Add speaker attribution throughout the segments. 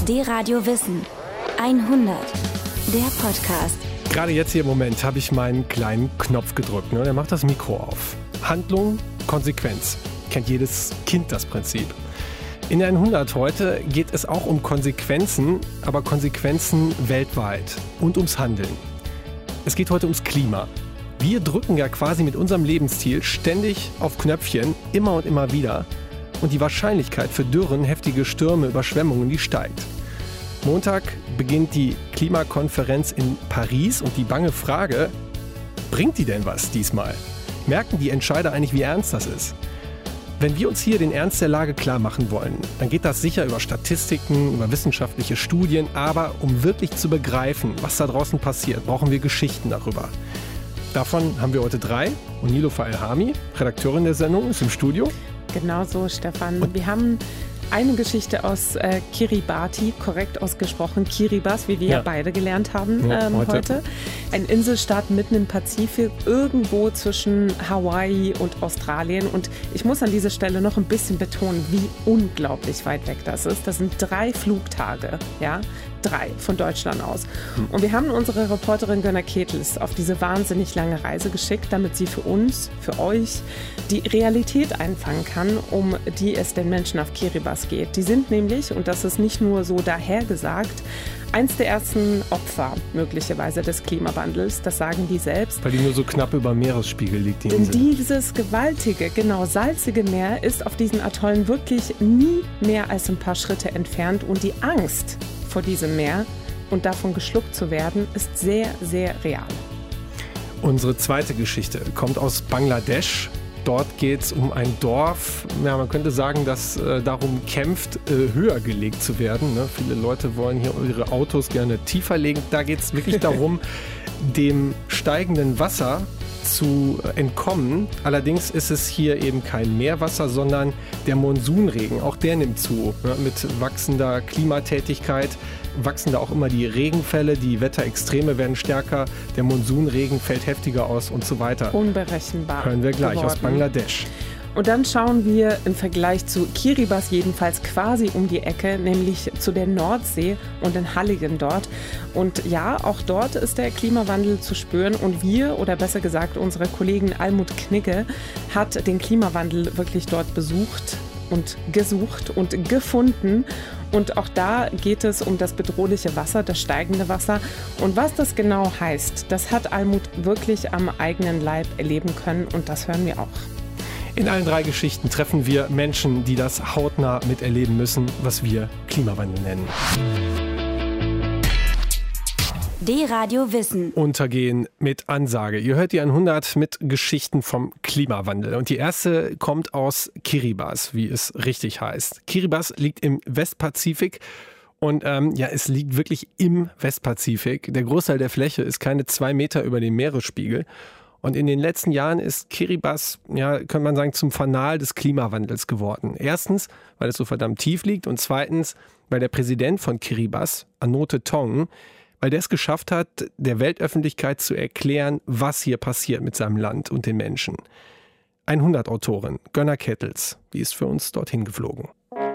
Speaker 1: D-Radio Wissen 100, der Podcast.
Speaker 2: Gerade jetzt hier im Moment habe ich meinen kleinen Knopf gedrückt. Der macht das Mikro auf. Handlung, Konsequenz. Kennt jedes Kind das Prinzip. In der 100 heute geht es auch um Konsequenzen, aber Konsequenzen weltweit und ums Handeln. Es geht heute ums Klima. Wir drücken ja quasi mit unserem Lebensstil ständig auf Knöpfchen, immer und immer wieder. Und die Wahrscheinlichkeit für Dürren, heftige Stürme, Überschwemmungen, die steigt. Montag beginnt die Klimakonferenz in Paris und die bange Frage, bringt die denn was diesmal? Merken die Entscheider eigentlich, wie ernst das ist? Wenn wir uns hier den Ernst der Lage klar machen wollen, dann geht das sicher über Statistiken, über wissenschaftliche Studien, aber um wirklich zu begreifen, was da draußen passiert, brauchen wir Geschichten darüber. Davon haben wir heute 3 und Niloufar El-Hami, Redakteurin der Sendung, ist im Studio.
Speaker 3: Genau so, Stefan. Wir haben eine Geschichte aus Kiribati, korrekt ausgesprochen Kiribati, wie wir ja beide gelernt haben heute. Ein Inselstaat mitten im Pazifik, irgendwo zwischen Hawaii und Australien. Und ich muss an dieser Stelle noch ein bisschen betonen, wie unglaublich weit weg das ist. Das sind 3 Flugtage, 3 von Deutschland aus. Und wir haben unsere Reporterin Gönner Ketels auf diese wahnsinnig lange Reise geschickt, damit sie für uns, für euch, die Realität einfangen kann, um die es den Menschen auf Kiribati geht. Die sind nämlich, und das ist nicht nur so dahergesagt, eins der ersten Opfer möglicherweise des Klimawandels, das sagen die selbst.
Speaker 2: Weil die nur so knapp über Meeresspiegel liegt, die Insel.
Speaker 3: Dieses gewaltige, salzige Meer ist auf diesen Atollen wirklich nie mehr als ein paar Schritte entfernt und die Angst vor diesem Meer und davon geschluckt zu werden, ist sehr, sehr real.
Speaker 2: Unsere zweite Geschichte kommt aus Bangladesch. Dort geht es um ein Dorf, man könnte sagen, das darum kämpft, höher gelegt zu werden. Viele Leute wollen hier ihre Autos gerne tiefer legen. Da geht es wirklich darum, dem steigenden Wasser zu entkommen. Allerdings ist es hier eben kein Meerwasser, sondern der Monsunregen. Auch der nimmt zu. Mit wachsender Klimatätigkeit wachsen da auch immer die Regenfälle, die Wetterextreme werden stärker, der Monsunregen fällt heftiger aus und so weiter.
Speaker 3: Unberechenbar.
Speaker 2: Hören wir gleich aus Bangladesch.
Speaker 3: Und dann schauen wir im Vergleich zu Kiribati jedenfalls quasi um die Ecke, nämlich zu der Nordsee und den Halligen dort. Und ja, auch dort ist der Klimawandel zu spüren. Und wir, oder besser gesagt unsere Kollegin Almut Knigge, hat den Klimawandel wirklich dort besucht und gesucht und gefunden. Und auch da geht es um das bedrohliche Wasser, das steigende Wasser. Und was das genau heißt, das hat Almut wirklich am eigenen Leib erleben können. Und das hören wir auch.
Speaker 2: In allen 3 Geschichten treffen wir Menschen, die das hautnah miterleben müssen, was wir Klimawandel nennen.
Speaker 1: D-Radio Wissen.
Speaker 2: Untergehen mit Ansage. Ihr hört die 100 mit Geschichten vom Klimawandel. Und die erste kommt aus Kiribati, wie es richtig heißt. Kiribati liegt im Westpazifik. Und es liegt wirklich im Westpazifik. Der Großteil der Fläche ist keine 2 Meter über dem Meeresspiegel. Und in den letzten Jahren ist Kiribati, könnte man sagen, zum Fanal des Klimawandels geworden. Erstens, weil es so verdammt tief liegt und zweitens, weil der Präsident von Kiribati, Anote Tong, weil der es geschafft hat, der Weltöffentlichkeit zu erklären, was hier passiert mit seinem Land und den Menschen. 100-Autorin Gönner Ketels, die ist für uns dorthin geflogen.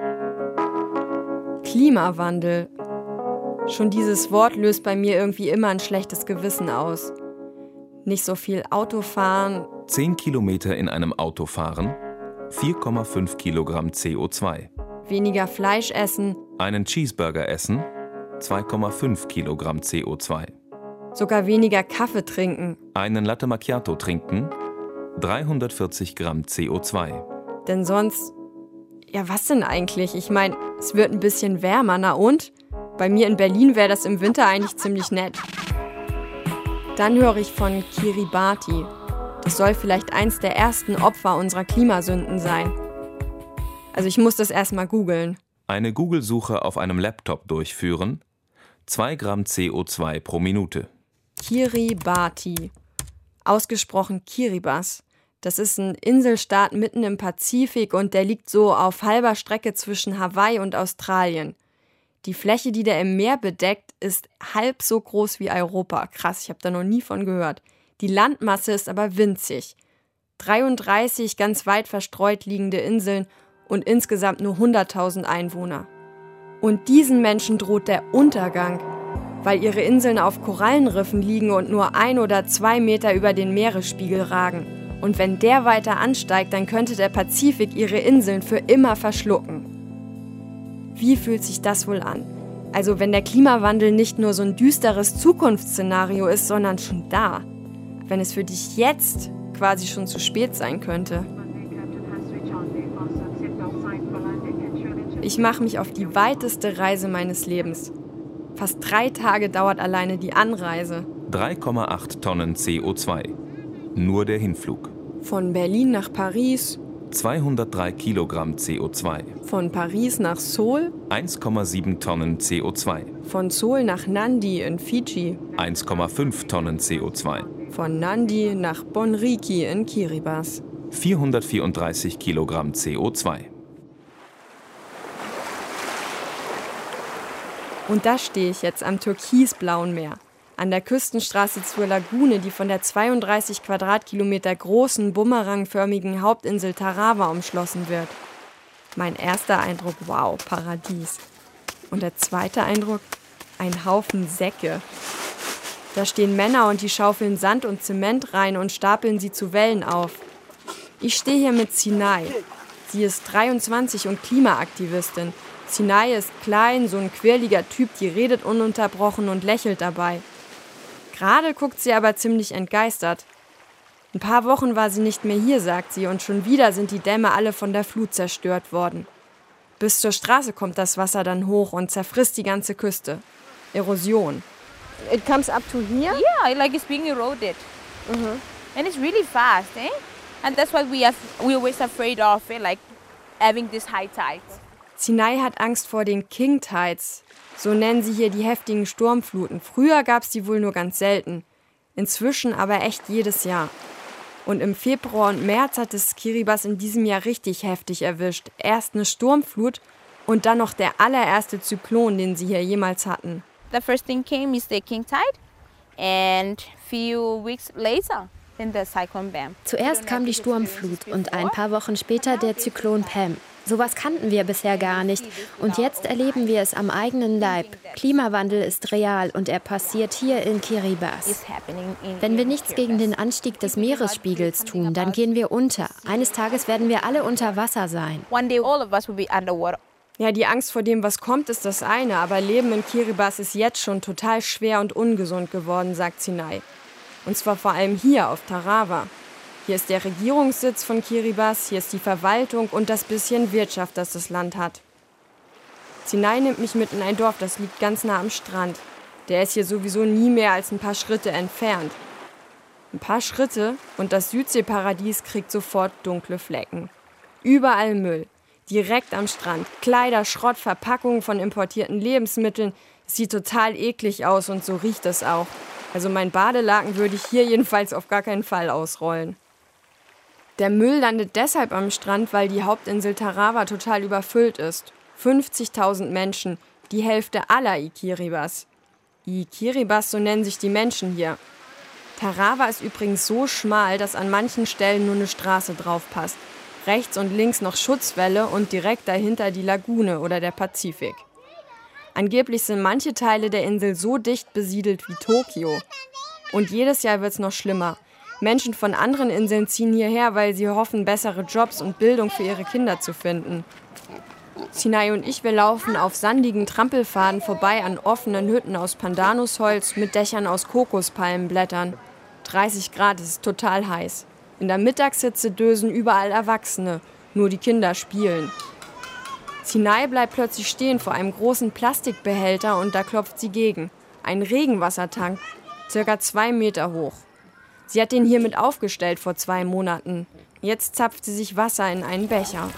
Speaker 4: Klimawandel. Schon dieses Wort löst bei mir irgendwie immer ein schlechtes Gewissen aus. Nicht so viel Auto fahren.
Speaker 5: 10 Kilometer in einem Auto fahren, 4,5 Kilogramm CO2.
Speaker 4: Weniger Fleisch essen.
Speaker 5: Einen Cheeseburger essen, 2,5 Kilogramm CO2.
Speaker 4: Sogar weniger Kaffee trinken.
Speaker 5: Einen Latte Macchiato trinken, 340 Gramm CO2.
Speaker 4: Denn sonst, was denn eigentlich? Ich meine, es wird ein bisschen wärmer, na und? Bei mir in Berlin wäre das im Winter eigentlich ziemlich nett. Dann höre ich von Kiribati. Das soll vielleicht eins der ersten Opfer unserer Klimasünden sein. Also ich muss das erstmal googeln.
Speaker 5: Eine Google-Suche auf einem Laptop durchführen, 2 Gramm CO2 pro Minute.
Speaker 4: Kiribati. Ausgesprochen Kiribati. Das ist ein Inselstaat mitten im Pazifik und der liegt so auf halber Strecke zwischen Hawaii und Australien. Die Fläche, die der im Meer bedeckt, ist halb so groß wie Europa. Krass, ich habe da noch nie von gehört. Die Landmasse ist aber winzig. 33 ganz weit verstreut liegende Inseln und insgesamt nur 100.000 Einwohner. Und diesen Menschen droht der Untergang, weil ihre Inseln auf Korallenriffen liegen und nur 1 oder 2 Meter über den Meeresspiegel ragen. Und wenn der weiter ansteigt, dann könnte der Pazifik ihre Inseln für immer verschlucken. Wie fühlt sich das wohl an? Also wenn der Klimawandel nicht nur so ein düsteres Zukunftsszenario ist, sondern schon da. Wenn es für dich jetzt quasi schon zu spät sein könnte. Ich mache mich auf die weiteste Reise meines Lebens. Fast 3 Tage dauert alleine die Anreise.
Speaker 5: 3,8 Tonnen CO2. Nur der Hinflug.
Speaker 4: Von Berlin nach Paris.
Speaker 5: 203 Kilogramm CO2.
Speaker 4: Von Paris nach Seoul.
Speaker 5: 1,7 Tonnen CO2.
Speaker 4: Von Seoul nach Nadi in Fidschi.
Speaker 5: 1,5 Tonnen CO2.
Speaker 4: Von Nadi nach Bonriki in Kiribati.
Speaker 5: 434 Kilogramm CO2.
Speaker 4: Und da stehe ich jetzt am türkisblauen Meer, an der Küstenstraße zur Lagune, die von der 32 Quadratkilometer großen, bumerangförmigen Hauptinsel Tarawa umschlossen wird. Mein erster Eindruck, wow, Paradies. Und der zweite Eindruck, ein Haufen Säcke. Da stehen Männer und die schaufeln Sand und Zement rein und stapeln sie zu Wellen auf. Ich stehe hier mit Sinai. Sie ist 23 und Klimaaktivistin. Sinai ist klein, so ein quirliger Typ, die redet ununterbrochen und lächelt dabei. Gerade guckt sie aber ziemlich entgeistert. Ein paar Wochen war sie nicht mehr hier, sagt sie, und schon wieder sind die Dämme alle von der Flut zerstört worden. Bis zur Straße kommt das Wasser dann hoch und zerfrisst die ganze Küste. Erosion. It comes up to here?
Speaker 6: Yeah, like it's being eroded. And it's really fast, eh? And that's why we're always afraid of it, like having this high tides.
Speaker 4: Sinai hat Angst vor den King Tides. So nennen sie hier die heftigen Sturmfluten. Früher gab es die wohl nur ganz selten. Inzwischen aber echt jedes Jahr. Und im Februar und März hat es Kiribati in diesem Jahr richtig heftig erwischt. Erst eine Sturmflut und dann noch der allererste Zyklon, den sie hier jemals hatten.
Speaker 6: The first thing came is the King Tide and few weeks later then the cyclone Pam.
Speaker 7: Zuerst kam die Sturmflut und ein paar Wochen später der Zyklon Pam. Sowas kannten wir bisher gar nicht. Und jetzt erleben wir es am eigenen Leib. Klimawandel ist real und er passiert hier in Kiribati. Wenn wir nichts gegen den Anstieg des Meeresspiegels tun, dann gehen wir unter. Eines Tages werden wir alle unter Wasser sein.
Speaker 6: One day all of us will be underwater.
Speaker 4: Ja, die Angst vor dem, was kommt, ist das eine. Aber Leben in Kiribati ist jetzt schon total schwer und ungesund geworden, sagt Sinai. Und zwar vor allem hier auf Tarawa. Hier ist der Regierungssitz von Kiribati, hier ist die Verwaltung und das bisschen Wirtschaft, das das Land hat. Sinai nimmt mich mit in ein Dorf, das liegt ganz nah am Strand. Der ist hier sowieso nie mehr als ein paar Schritte entfernt. Ein paar Schritte und das Südseeparadies kriegt sofort dunkle Flecken. Überall Müll, direkt am Strand. Kleider, Schrott, Verpackungen von importierten Lebensmitteln. Es sieht total eklig aus und so riecht es auch. Also mein Badelaken würde ich hier jedenfalls auf gar keinen Fall ausrollen. Der Müll landet deshalb am Strand, weil die Hauptinsel Tarawa total überfüllt ist. 50.000 Menschen, die Hälfte aller Ikiribas. Ikiribas, so nennen sich die Menschen hier. Tarawa ist übrigens so schmal, dass an manchen Stellen nur eine Straße drauf passt. Rechts und links noch Schutzwälle und direkt dahinter die Lagune oder der Pazifik. Angeblich sind manche Teile der Insel so dicht besiedelt wie Tokio. Und jedes Jahr wird es noch schlimmer. Menschen von anderen Inseln ziehen hierher, weil sie hoffen, bessere Jobs und Bildung für ihre Kinder zu finden. Sinai und ich, wir laufen auf sandigen Trampelpfaden vorbei an offenen Hütten aus Pandanusholz mit Dächern aus Kokospalmenblättern. 30 Grad, es ist total heiß. In der Mittagshitze dösen überall Erwachsene, nur die Kinder spielen. Sinai bleibt plötzlich stehen vor einem großen Plastikbehälter und da klopft sie gegen. Ein Regenwassertank, circa 2 Meter hoch. Sie hat den hier mit aufgestellt vor 2 Monaten. Jetzt zapft sie sich Wasser in einen Becher.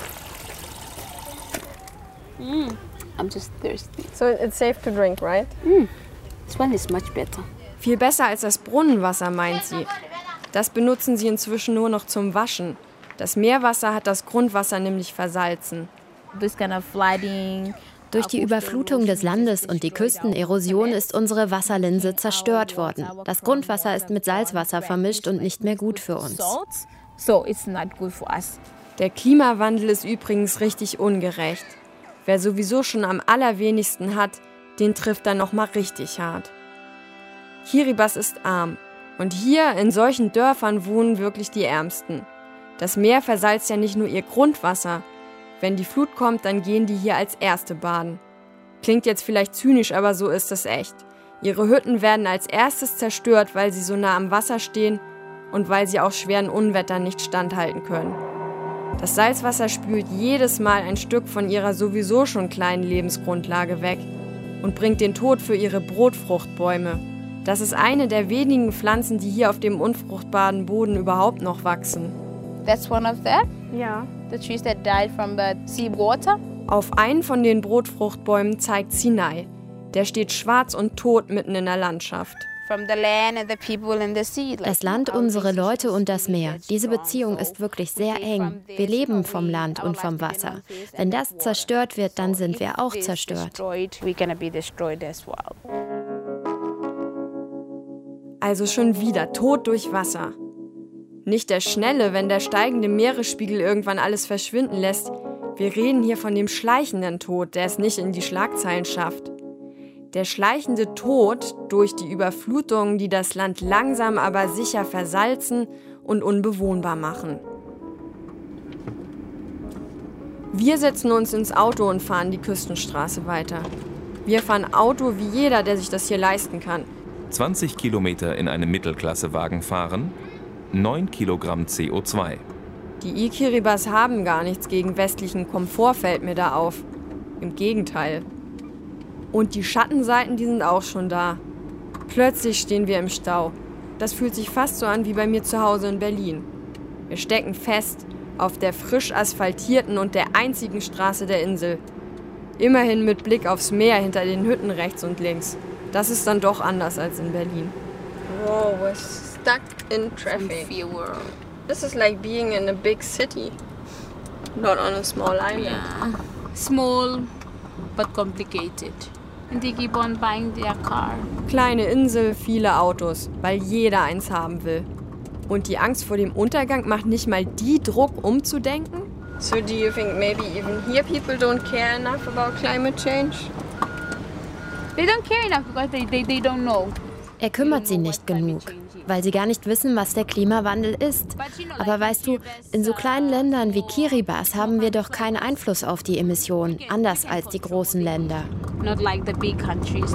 Speaker 6: I'm just thirsty.
Speaker 4: So it's safe to drink, right?
Speaker 6: This one is much better.
Speaker 4: Viel besser als das Brunnenwasser, meint sie. Das benutzen sie inzwischen nur noch zum Waschen. Das Meerwasser hat das Grundwasser nämlich versalzen.
Speaker 6: This kind of flooding.
Speaker 7: Durch die Überflutung des Landes und die Küstenerosion ist unsere Wasserlinse zerstört worden. Das Grundwasser ist mit Salzwasser vermischt und nicht mehr gut für uns.
Speaker 6: So it's not good for us.
Speaker 4: Der Klimawandel ist übrigens richtig ungerecht. Wer sowieso schon am allerwenigsten hat, den trifft dann nochmal richtig hart. Kiribati ist arm. Und hier in solchen Dörfern wohnen wirklich die Ärmsten. Das Meer versalzt ja nicht nur ihr Grundwasser. Wenn die Flut kommt, dann gehen die hier als Erste baden. Klingt jetzt vielleicht zynisch, aber so ist es echt. Ihre Hütten werden als erstes zerstört, weil sie so nah am Wasser stehen und weil sie auch schweren Unwettern nicht standhalten können. Das Salzwasser spült jedes Mal ein Stück von ihrer sowieso schon kleinen Lebensgrundlage weg und bringt den Tod für ihre Brotfruchtbäume. Das ist eine der wenigen Pflanzen, die hier auf dem unfruchtbaren Boden überhaupt noch wachsen.
Speaker 6: That's one of them?
Speaker 4: Ja.
Speaker 6: The trees that died from the sea water?
Speaker 4: Auf einen von den Brotfruchtbäumen zeigt Sinai. Der steht schwarz und tot mitten in der Landschaft.
Speaker 6: From the land and the people in the sea.
Speaker 7: Das Land, unsere Leute und das Meer. Diese Beziehung ist wirklich sehr eng. Wir leben vom Land und vom Wasser. Wenn das zerstört wird, dann sind wir auch zerstört.
Speaker 6: We're gonna be destroyed as well.
Speaker 4: Also schon wieder Tod durch Wasser. Nicht der schnelle, wenn der steigende Meeresspiegel irgendwann alles verschwinden lässt. Wir reden hier von dem schleichenden Tod, der es nicht in die Schlagzeilen schafft. Der schleichende Tod durch die Überflutungen, die das Land langsam aber sicher versalzen und unbewohnbar machen. Wir setzen uns ins Auto und fahren die Küstenstraße weiter. Wir fahren Auto wie jeder, der sich das hier leisten kann.
Speaker 5: 20 Kilometer in einem Mittelklassewagen fahren, 9 Kilogramm CO2.
Speaker 4: Die Kiribati haben gar nichts gegen westlichen Komfort, fällt mir da auf. Im Gegenteil. Und die Schattenseiten, die sind auch schon da. Plötzlich stehen wir im Stau. Das fühlt sich fast so an wie bei mir zu Hause in Berlin. Wir stecken fest auf der frisch asphaltierten und der einzigen Straße der Insel. Immerhin mit Blick aufs Meer hinter den Hütten rechts und links. Das ist dann doch anders als in Berlin. Wow, we're stuck in traffic. This is like being in a big city, not on a small island.
Speaker 6: Yeah. Small, but complicated. And they keep on buying their car.
Speaker 4: Kleine Insel, viele Autos, weil jeder eins haben will. Und die Angst vor dem Untergang macht nicht mal die Druck, umzudenken? So do you think maybe even here people don't care enough about climate change?
Speaker 6: They don't care enough because they don't know.
Speaker 7: Er kümmert sie nicht genug, weil sie gar nicht wissen, was der Klimawandel ist. Aber weißt du, in so kleinen Ländern wie Kiribati haben wir doch keinen Einfluss auf die Emissionen, anders als die großen Länder.
Speaker 6: Not like the big countries.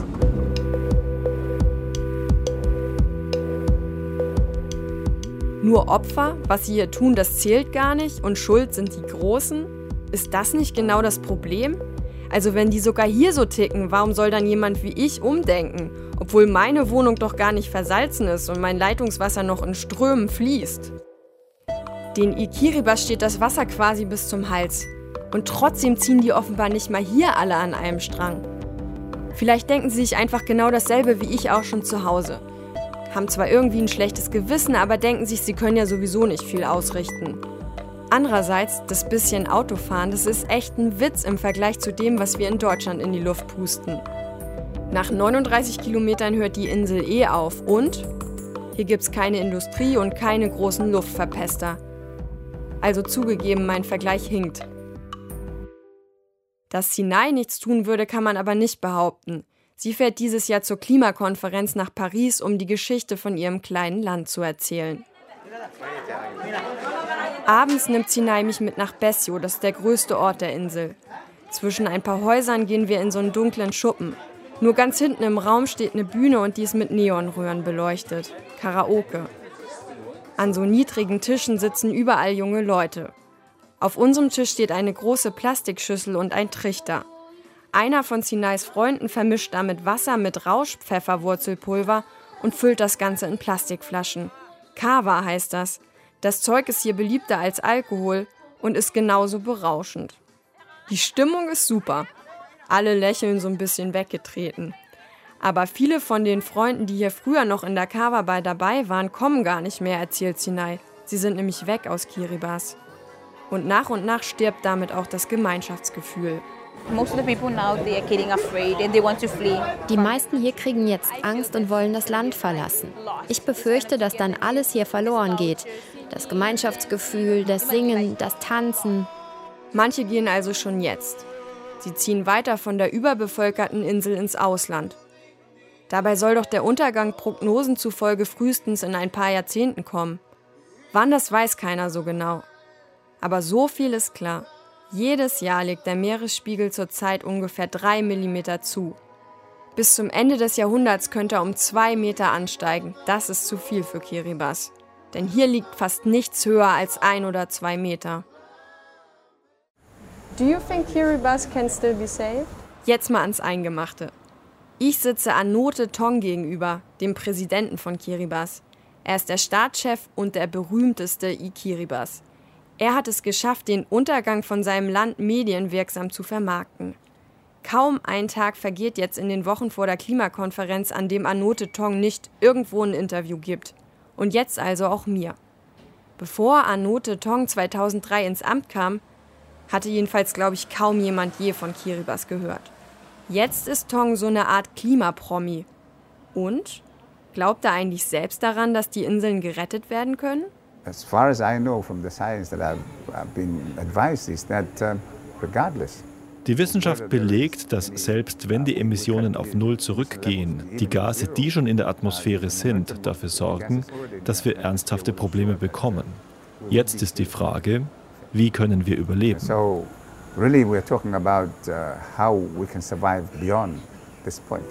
Speaker 4: Nur Opfer, was sie hier tun, das zählt gar nicht und schuld sind die Großen? Ist das nicht genau das Problem? Also wenn die sogar hier so ticken, warum soll dann jemand wie ich umdenken? Obwohl meine Wohnung doch gar nicht versalzen ist und mein Leitungswasser noch in Strömen fließt. Den Kiribati steht das Wasser quasi bis zum Hals. Und trotzdem ziehen die offenbar nicht mal hier alle an einem Strang. Vielleicht denken sie sich einfach genau dasselbe wie ich auch schon zu Hause. Haben zwar irgendwie ein schlechtes Gewissen, aber denken sich, sie können ja sowieso nicht viel ausrichten. Andererseits, das bisschen Autofahren, das ist echt ein Witz im Vergleich zu dem, was wir in Deutschland in die Luft pusten. Nach 39 Kilometern hört die Insel auf und hier gibt's keine Industrie und keine großen Luftverpester. Also zugegeben, mein Vergleich hinkt. Dass Sinai nichts tun würde, kann man aber nicht behaupten. Sie fährt dieses Jahr zur Klimakonferenz nach Paris, um die Geschichte von ihrem kleinen Land zu erzählen. Abends nimmt Sinai mich mit nach Bessio, das ist der größte Ort der Insel. Zwischen ein paar Häusern gehen wir in so einen dunklen Schuppen. Nur ganz hinten im Raum steht eine Bühne und die ist mit Neonröhren beleuchtet. Karaoke. An so niedrigen Tischen sitzen überall junge Leute. Auf unserem Tisch steht eine große Plastikschüssel und ein Trichter. Einer von Sinais Freunden vermischt damit Wasser mit Rauschpfefferwurzelpulver und füllt das Ganze in Plastikflaschen. Kava heißt das. Das Zeug ist hier beliebter als Alkohol und ist genauso berauschend. Die Stimmung ist super. Alle lächeln so ein bisschen weggetreten. Aber viele von den Freunden, die hier früher noch in der Kava-Bar dabei waren, kommen gar nicht mehr, erzählt Sinai. Sie sind nämlich weg aus Kiribati. Und nach stirbt damit auch das Gemeinschaftsgefühl.
Speaker 7: Die meisten hier kriegen jetzt Angst und wollen das Land verlassen. Ich befürchte, dass dann alles hier verloren geht. Das Gemeinschaftsgefühl, das Singen, das Tanzen.
Speaker 4: Manche gehen also schon jetzt. Sie ziehen weiter von der überbevölkerten Insel ins Ausland. Dabei soll doch der Untergang Prognosen zufolge frühestens in ein paar Jahrzehnten kommen. Wann, das weiß keiner so genau. Aber so viel ist klar. Jedes Jahr legt der Meeresspiegel zurzeit ungefähr 3 mm zu. Bis zum Ende des Jahrhunderts könnte er um 2 Meter ansteigen. Das ist zu viel für Kiribati. Denn hier liegt fast nichts höher als 1 oder 2 Meter.
Speaker 8: Do you think Kiribati can still be saved?
Speaker 4: Jetzt mal ans Eingemachte. Ich sitze Anote Tong gegenüber, dem Präsidenten von Kiribati. Er ist der Staatschef und der berühmteste i-Kiribati. Er hat es geschafft, den Untergang von seinem Land medienwirksam zu vermarkten. Kaum ein Tag vergeht jetzt in den Wochen vor der Klimakonferenz, an dem Anote Tong nicht irgendwo ein Interview gibt. Und jetzt also auch mir. Bevor Anote Tong 2003 ins Amt kam, hatte jedenfalls, glaube ich, kaum jemand je von Kiribati gehört. Jetzt ist Tong so eine Art Klimapromi. Und? Glaubt er eigentlich selbst daran, dass die Inseln gerettet werden können?
Speaker 9: As far as I know from the science that I've been advised is that regardless.
Speaker 10: Die Wissenschaft belegt, dass selbst wenn die Emissionen auf Null zurückgehen, die Gase, die schon in der Atmosphäre sind, dafür sorgen, dass wir ernsthafte Probleme bekommen. Jetzt ist die Frage, wie können wir überleben?
Speaker 9: So really we're talking about how we can survive beyond this point.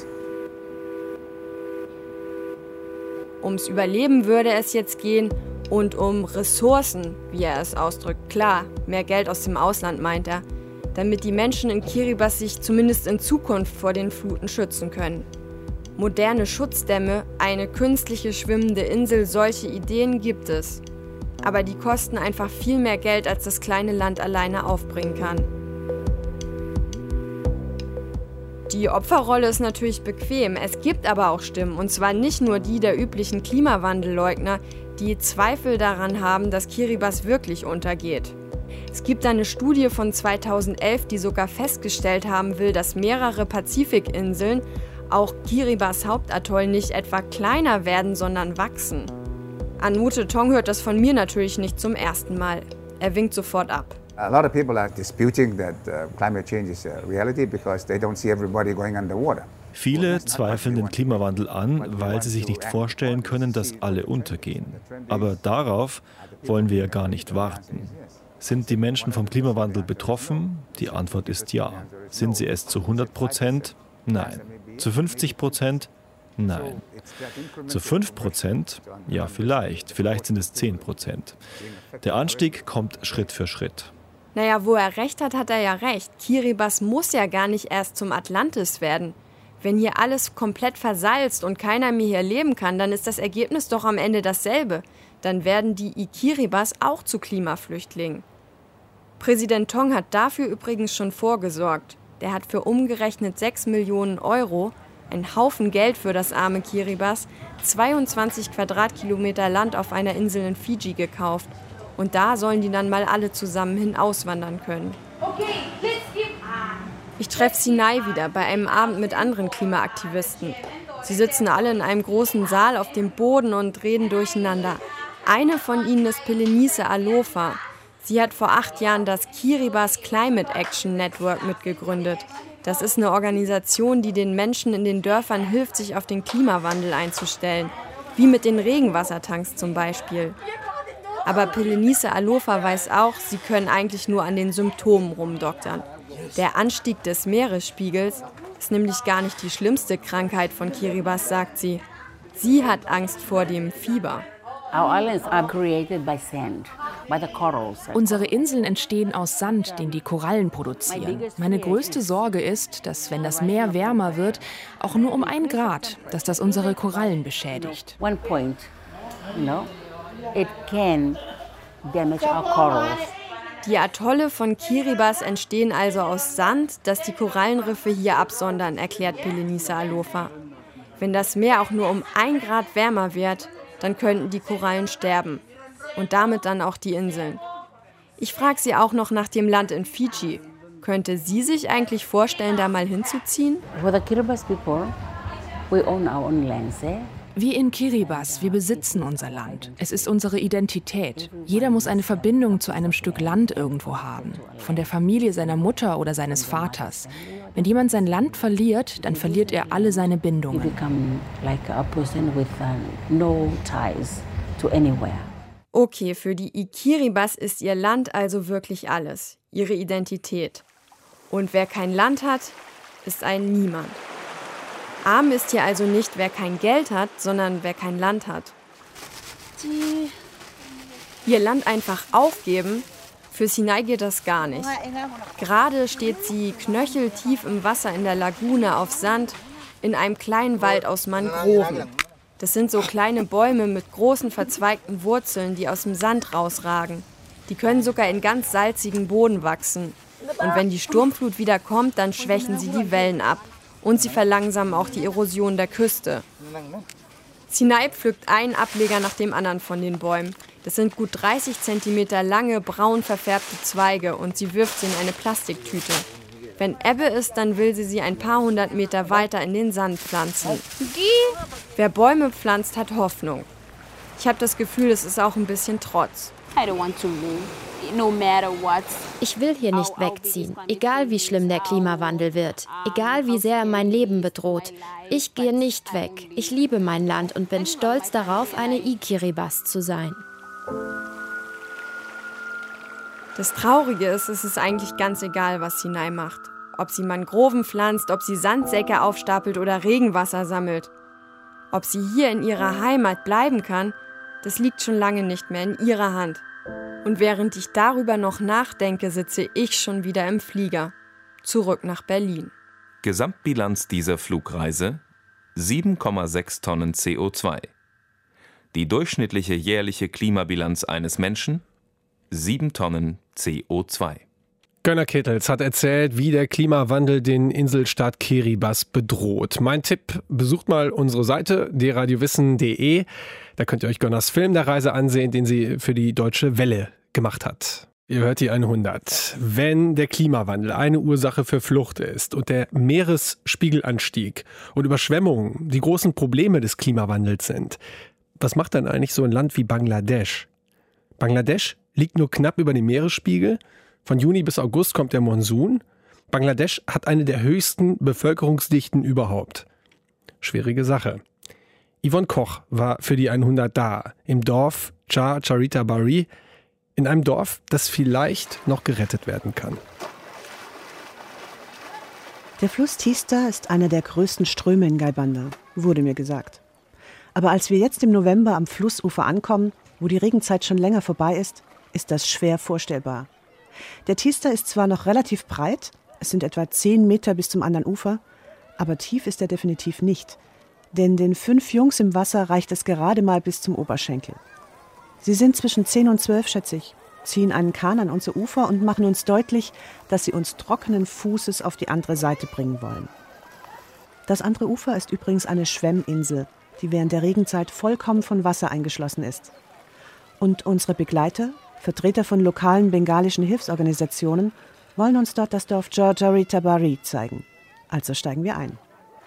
Speaker 4: Ums Überleben würde es jetzt gehen und um Ressourcen, wie er es ausdrückt. Klar, mehr Geld aus dem Ausland, meint er, damit die Menschen in Kiribati sich zumindest in Zukunft vor den Fluten schützen können. Moderne Schutzdämme, eine künstliche schwimmende Insel, solche Ideen gibt es. Aber die kosten einfach viel mehr Geld, als das kleine Land alleine aufbringen kann. Die Opferrolle ist natürlich bequem. Es gibt aber auch Stimmen, und zwar nicht nur die der üblichen Klimawandelleugner, die Zweifel daran haben, dass Kiribati wirklich untergeht. Es gibt eine Studie von 2011, die sogar festgestellt haben will, dass mehrere Pazifikinseln, auch Kiribatis Hauptatoll, nicht etwa kleiner werden, sondern wachsen. Anote Tong hört das von mir natürlich nicht zum ersten Mal. Er winkt sofort ab.
Speaker 9: A lot of people are disputing that climate change is a reality because they don't see everybody going underwater.
Speaker 10: Viele zweifeln den Klimawandel an, weil sie sich nicht vorstellen können, dass alle untergehen. Aber darauf wollen wir ja gar nicht warten. Sind die Menschen vom Klimawandel betroffen? Die Antwort ist ja. Sind sie es zu 100%? Nein. Zu 50%? Nein. Zu 5%? Ja, vielleicht. Vielleicht sind es 10%. Der Anstieg kommt Schritt für Schritt.
Speaker 4: Naja, wo er recht hat, hat er ja recht. Kiribati muss ja gar nicht erst zum Atlantis werden. Wenn hier alles komplett versalzt und keiner mehr hier leben kann, dann ist das Ergebnis doch am Ende dasselbe. Dann werden die i-Kiribatis auch zu Klimaflüchtlingen. Präsident Tong hat dafür übrigens schon vorgesorgt. Der hat für umgerechnet 6 Millionen Euro, ein Haufen Geld für das arme Kiribati, 22 Quadratkilometer Land auf einer Insel in Fiji gekauft. Und da sollen die dann mal alle zusammen hin auswandern können. Ich treffe Sinai wieder bei einem Abend mit anderen Klimaaktivisten. Sie sitzen alle in einem großen Saal auf dem Boden und reden durcheinander. Eine von ihnen ist Pelenise Alofa. Sie hat vor 8 Jahren das Kiribati Climate Action Network mitgegründet. Das ist eine Organisation, die den Menschen in den Dörfern hilft, sich auf den Klimawandel einzustellen. Wie mit den Regenwassertanks zum Beispiel. Aber Pelenise Alofa weiß auch, sie können eigentlich nur an den Symptomen rumdoktern. Der Anstieg des Meeresspiegels ist nämlich gar nicht die schlimmste Krankheit von Kiribati, sagt sie. Sie hat Angst vor dem Fieber.
Speaker 11: Unsere Inseln entstehen aus Sand, den die Korallen produzieren. Meine größte Sorge ist, dass, wenn das Meer wärmer wird, auch nur um 1 Grad, dass das unsere Korallen beschädigt.
Speaker 4: Die Atolle von Kiribati entstehen also aus Sand, das die Korallenriffe hier absondern, erklärt Pelenise Alofa. Wenn das Meer auch nur um 1 Grad wärmer wird, dann könnten die Korallen sterben. Und damit dann auch die Inseln. Ich frage sie auch noch nach dem Land in Fiji. Könnte sie sich eigentlich vorstellen, da mal hinzuziehen?
Speaker 11: Wie in Kiribati, wir besitzen unser Land. Es ist unsere Identität. Jeder muss eine Verbindung zu einem Stück Land irgendwo haben. Von der Familie seiner Mutter oder seines Vaters. Wenn jemand sein Land verliert, dann verliert er alle seine Bindungen.
Speaker 4: Okay, für die Ikiribas ist ihr Land also wirklich alles. Ihre Identität. Und wer kein Land hat, ist ein Niemand. Arm ist hier also nicht, wer kein Geld hat, sondern wer kein Land hat. Ihr Land einfach aufgeben, für Sinai geht das gar nicht. Gerade steht sie knöcheltief im Wasser in der Lagune auf Sand in einem kleinen Wald aus Mangroven. Das sind so kleine Bäume mit großen verzweigten Wurzeln, die aus dem Sand rausragen. Die können sogar in ganz salzigen Boden wachsen. Und wenn die Sturmflut wieder kommt, dann schwächen sie die Wellen ab. Und sie verlangsamen auch die Erosion der Küste. Sinai pflückt einen Ableger nach dem anderen von den Bäumen. Das sind gut 30 cm lange, braun verfärbte Zweige und sie wirft sie in eine Plastiktüte. Wenn Ebbe ist, dann will sie ein paar hundert Meter weiter in den Sand pflanzen. Wer Bäume pflanzt, hat Hoffnung. Ich habe das Gefühl, es ist auch ein bisschen Trotz.
Speaker 7: Ich will hier nicht wegziehen, egal wie schlimm der Klimawandel wird, egal wie sehr er mein Leben bedroht. Ich gehe nicht weg. Ich liebe mein Land und bin stolz darauf, eine Ikiribas zu sein.
Speaker 4: Das Traurige ist, es ist eigentlich ganz egal, was Sinai macht. Ob sie Mangroven pflanzt, ob sie Sandsäcke aufstapelt oder Regenwasser sammelt. Ob sie hier in ihrer Heimat bleiben kann, das liegt schon lange nicht mehr in ihrer Hand. Und während ich darüber noch nachdenke, sitze ich schon wieder im Flieger. Zurück nach Berlin.
Speaker 5: Gesamtbilanz dieser Flugreise: 7,6 Tonnen CO2. Die durchschnittliche jährliche Klimabilanz eines Menschen: 7 Tonnen CO2.
Speaker 2: Gönner Kittels hat erzählt, wie der Klimawandel den Inselstaat Kiribati bedroht. Mein Tipp, besucht mal unsere Seite dradiowissen.de. Da könnt ihr euch Gönners Film der Reise ansehen, den sie für die Deutsche Welle gemacht hat. Ihr hört die 100. Wenn der Klimawandel eine Ursache für Flucht ist und der Meeresspiegelanstieg und Überschwemmungen die großen Probleme des Klimawandels sind, was macht dann eigentlich so ein Land wie Bangladesch? Bangladesch liegt nur knapp über dem Meeresspiegel. Von Juni bis August kommt der Monsun. Bangladesch hat eine der höchsten Bevölkerungsdichten überhaupt. Schwierige Sache. Yvonne Koch war für die 100 da, im Dorf Char Charita Bari, in einem Dorf, das vielleicht noch gerettet werden kann.
Speaker 12: Der Fluss Tista ist einer der größten Ströme in Gaibandha, wurde mir gesagt. Aber als wir jetzt im November am Flussufer ankommen, wo die Regenzeit schon länger vorbei ist das schwer vorstellbar. Der Tista ist zwar noch relativ breit, es sind etwa 10 Meter bis zum anderen Ufer, aber tief ist er definitiv nicht. Denn den 5 Jungs im Wasser reicht es gerade mal bis zum Oberschenkel. Sie sind zwischen 10 und 12, schätze ich, ziehen einen Kahn an unser Ufer und machen uns deutlich, dass sie uns trockenen Fußes auf die andere Seite bringen wollen. Das andere Ufer ist übrigens eine Schwemminsel, die während der Regenzeit vollkommen von Wasser eingeschlossen ist. Und unsere Begleiter, Vertreter von lokalen bengalischen Hilfsorganisationen, wollen uns dort das Dorf Char Charita Bari zeigen. Also steigen wir ein.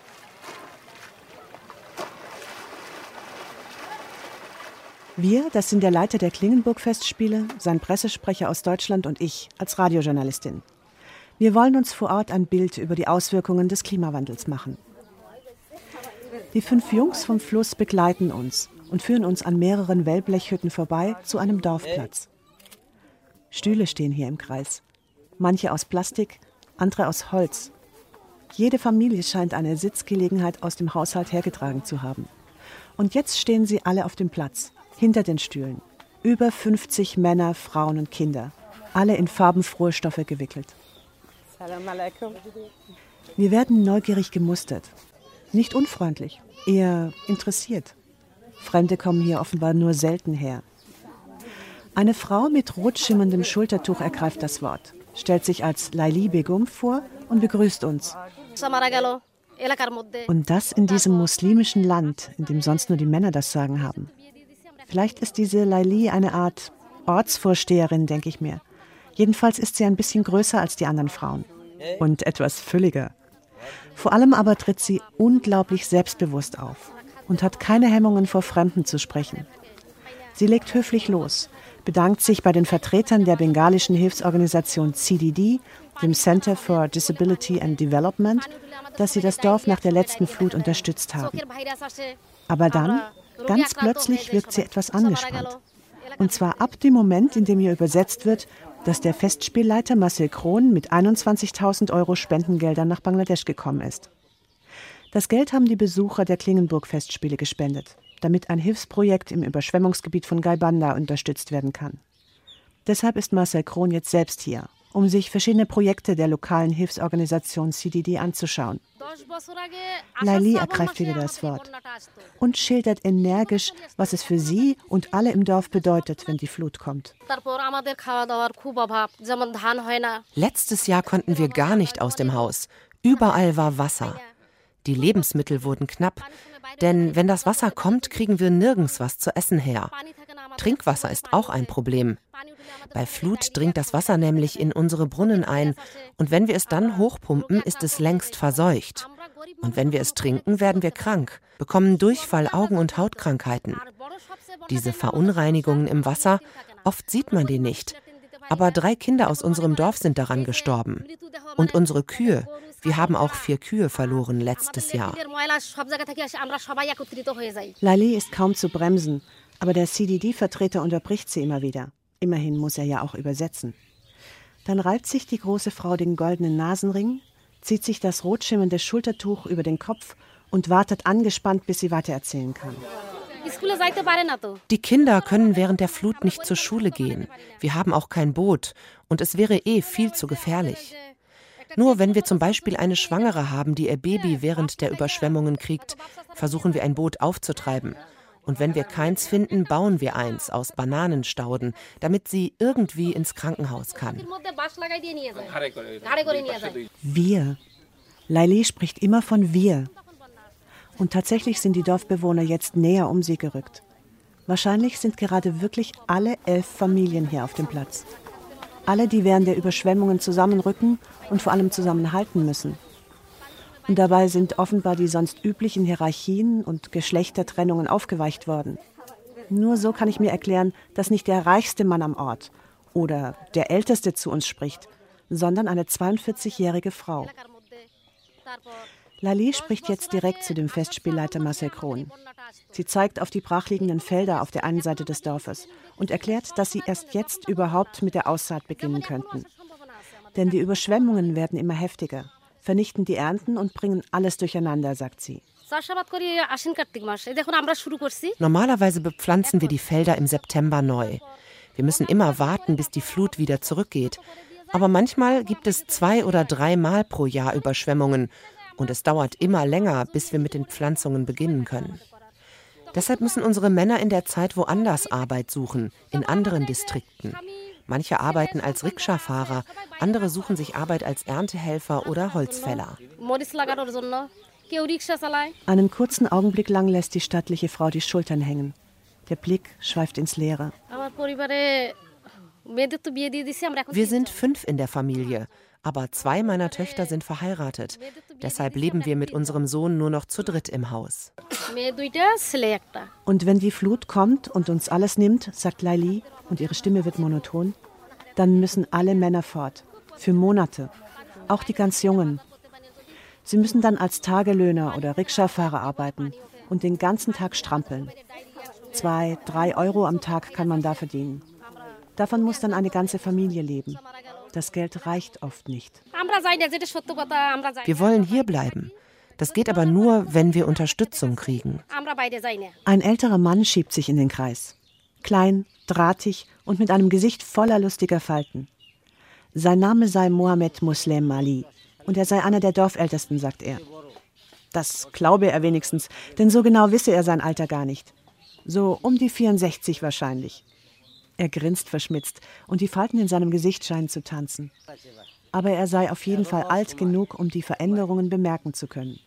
Speaker 12: Wir, das sind der Leiter der Klingenburg-Festspiele, sein Pressesprecher aus Deutschland und ich als Radiojournalistin. Wir wollen uns vor Ort ein Bild über die Auswirkungen des Klimawandels machen. Die 5 Jungs vom Fluss begleiten uns und führen uns an mehreren Wellblechhütten vorbei zu einem Dorfplatz. Stühle stehen hier im Kreis. Manche aus Plastik, andere aus Holz. Jede Familie scheint eine Sitzgelegenheit aus dem Haushalt hergetragen zu haben. Und jetzt stehen sie alle auf dem Platz, hinter den Stühlen. Über 50 Männer, Frauen und Kinder. Alle in farbenfrohe Stoffe gewickelt. Wir werden neugierig gemustert. Nicht unfreundlich, eher interessiert. Fremde kommen hier offenbar nur selten her. Eine Frau mit rot schimmerndem Schultertuch ergreift das Wort, stellt sich als Laili Begum vor und begrüßt uns. Und das in diesem muslimischen Land, in dem sonst nur die Männer das Sagen haben. Vielleicht ist diese Laili eine Art Ortsvorsteherin, denke ich mir. Jedenfalls ist sie ein bisschen größer als die anderen Frauen. Und etwas fülliger. Vor allem aber tritt sie unglaublich selbstbewusst auf. und hat keine Hemmungen, vor Fremden zu sprechen. Sie legt höflich los, bedankt sich bei den Vertretern der bengalischen Hilfsorganisation CDD, dem Center for Disability and Development, dass sie das Dorf nach der letzten Flut unterstützt haben. Aber dann, ganz plötzlich, wirkt sie etwas angespannt. Und zwar ab dem Moment, in dem ihr übersetzt wird, dass der Festspielleiter Marcel Krohn mit 21.000 € Spendengeldern nach Bangladesch gekommen ist. Das Geld haben die Besucher der Klingenburg-Festspiele gespendet, damit ein Hilfsprojekt im Überschwemmungsgebiet von Gaibandha unterstützt werden kann. Deshalb ist Marcel Krohn jetzt selbst hier, um sich verschiedene Projekte der lokalen Hilfsorganisation CDD anzuschauen. Laili ergreift wieder das Wort und schildert energisch, was es für sie und alle im Dorf bedeutet, wenn die Flut kommt.
Speaker 13: Letztes Jahr konnten wir gar nicht aus dem Haus. Überall war Wasser. Die Lebensmittel wurden knapp, denn wenn das Wasser kommt, kriegen wir nirgends was zu essen her. Trinkwasser ist auch ein Problem. Bei Flut dringt das Wasser nämlich in unsere Brunnen ein und wenn wir es dann hochpumpen, ist es längst verseucht. Und wenn wir es trinken, werden wir krank, bekommen Durchfall, Augen- und Hautkrankheiten. Diese Verunreinigungen im Wasser, oft sieht man die nicht. Aber 3 Kinder aus unserem Dorf sind daran gestorben. Und unsere Kühe, wir haben auch 4 Kühe verloren letztes Jahr.
Speaker 12: Laili ist kaum zu bremsen, aber der CDD-Vertreter unterbricht sie immer wieder. Immerhin muss er ja auch übersetzen. Dann reibt sich die große Frau den goldenen Nasenring, zieht sich das rot schimmernde Schultertuch über den Kopf und wartet angespannt, bis sie weitererzählen kann.
Speaker 13: Die Kinder können während der Flut nicht zur Schule gehen. Wir haben auch kein Boot und es wäre viel zu gefährlich. Nur wenn wir zum Beispiel eine Schwangere haben, die ihr Baby während der Überschwemmungen kriegt, versuchen wir ein Boot aufzutreiben. Und wenn wir keins finden, bauen wir eins aus Bananenstauden, damit sie irgendwie ins Krankenhaus kann.
Speaker 12: Wir. Laili spricht immer von wir. Und tatsächlich sind die Dorfbewohner jetzt näher um sie gerückt. Wahrscheinlich sind gerade wirklich alle 11 Familien hier auf dem Platz. Alle, die während der Überschwemmungen zusammenrücken und vor allem zusammenhalten müssen. Und dabei sind offenbar die sonst üblichen Hierarchien und Geschlechtertrennungen aufgeweicht worden. Nur so kann ich mir erklären, dass nicht der reichste Mann am Ort oder der Älteste zu uns spricht, sondern eine 42-jährige Frau. Laili spricht jetzt direkt zu dem Festspielleiter Marcel Krohn. Sie zeigt auf die brachliegenden Felder auf der einen Seite des Dorfes und erklärt, dass sie erst jetzt überhaupt mit der Aussaat beginnen könnten. Denn die Überschwemmungen werden immer heftiger, vernichten die Ernten und bringen alles durcheinander, sagt sie.
Speaker 13: Normalerweise bepflanzen wir die Felder im September neu. Wir müssen immer warten, bis die Flut wieder zurückgeht. Aber manchmal gibt es 2 oder 3 Mal pro Jahr Überschwemmungen und es dauert immer länger, bis wir mit den Pflanzungen beginnen können. Deshalb müssen unsere Männer in der Zeit woanders Arbeit suchen, in anderen Distrikten. Manche arbeiten als Rikscha-Fahrer, andere suchen sich Arbeit als Erntehelfer oder Holzfäller.
Speaker 12: Einen kurzen Augenblick lang lässt die stattliche Frau die Schultern hängen. Der Blick schweift ins Leere.
Speaker 13: Wir sind 5 in der Familie, aber 2 meiner Töchter sind verheiratet. Deshalb leben wir mit unserem Sohn nur noch zu dritt im Haus.
Speaker 12: Und wenn die Flut kommt und uns alles nimmt, sagt Laili, und ihre Stimme wird monoton, dann müssen alle Männer fort. Für Monate. Auch die ganz Jungen. Sie müssen dann als Tagelöhner oder Rikscha-Fahrer arbeiten und den ganzen Tag strampeln. 2, 3 Euro am Tag kann man da verdienen. Davon muss dann eine ganze Familie leben. Das Geld reicht oft nicht.
Speaker 13: Wir wollen hier bleiben. Das geht aber nur, wenn wir Unterstützung kriegen.
Speaker 12: Ein älterer Mann schiebt sich in den Kreis. Klein, drahtig und mit einem Gesicht voller lustiger Falten. Sein Name sei Mohammed Muslem Ali und er sei einer der Dorfältesten, sagt er. Das glaube er wenigstens, denn so genau wisse er sein Alter gar nicht. So um die 64 wahrscheinlich. Er grinst verschmitzt und die Falten in seinem Gesicht scheinen zu tanzen. Aber er sei auf jeden Fall alt genug, um die Veränderungen bemerken zu können.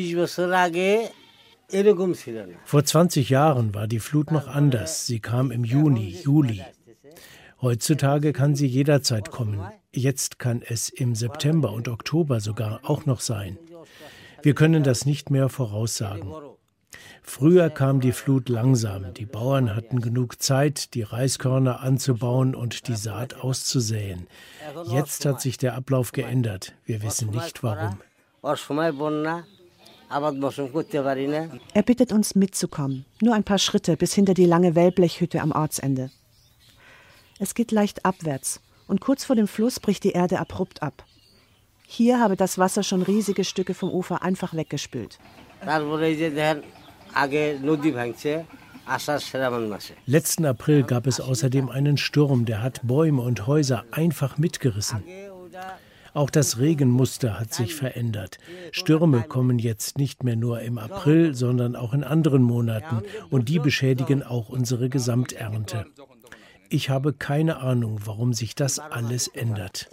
Speaker 14: Vor 20 Jahren war die Flut noch anders. Sie kam im Juni, Juli. Heutzutage kann sie jederzeit kommen. Jetzt kann es im September und Oktober sogar auch noch sein. Wir können das nicht mehr voraussagen. Früher kam die Flut langsam. Die Bauern hatten genug Zeit, die Reiskörner anzubauen und die Saat auszusäen. Jetzt hat sich der Ablauf geändert. Wir wissen nicht warum.
Speaker 12: Er bittet uns mitzukommen. Nur ein paar Schritte bis hinter die lange Wellblechhütte am Ortsende. Es geht leicht abwärts und kurz vor dem Fluss bricht die Erde abrupt ab. Hier habe das Wasser schon riesige Stücke vom Ufer einfach weggespült.
Speaker 14: Letzten April gab es außerdem einen Sturm, der hat Bäume und Häuser einfach mitgerissen. Auch das Regenmuster hat sich verändert. Stürme kommen jetzt nicht mehr nur im April, sondern auch in anderen Monaten und die beschädigen auch unsere Gesamternte. Ich habe keine Ahnung, warum sich das alles ändert.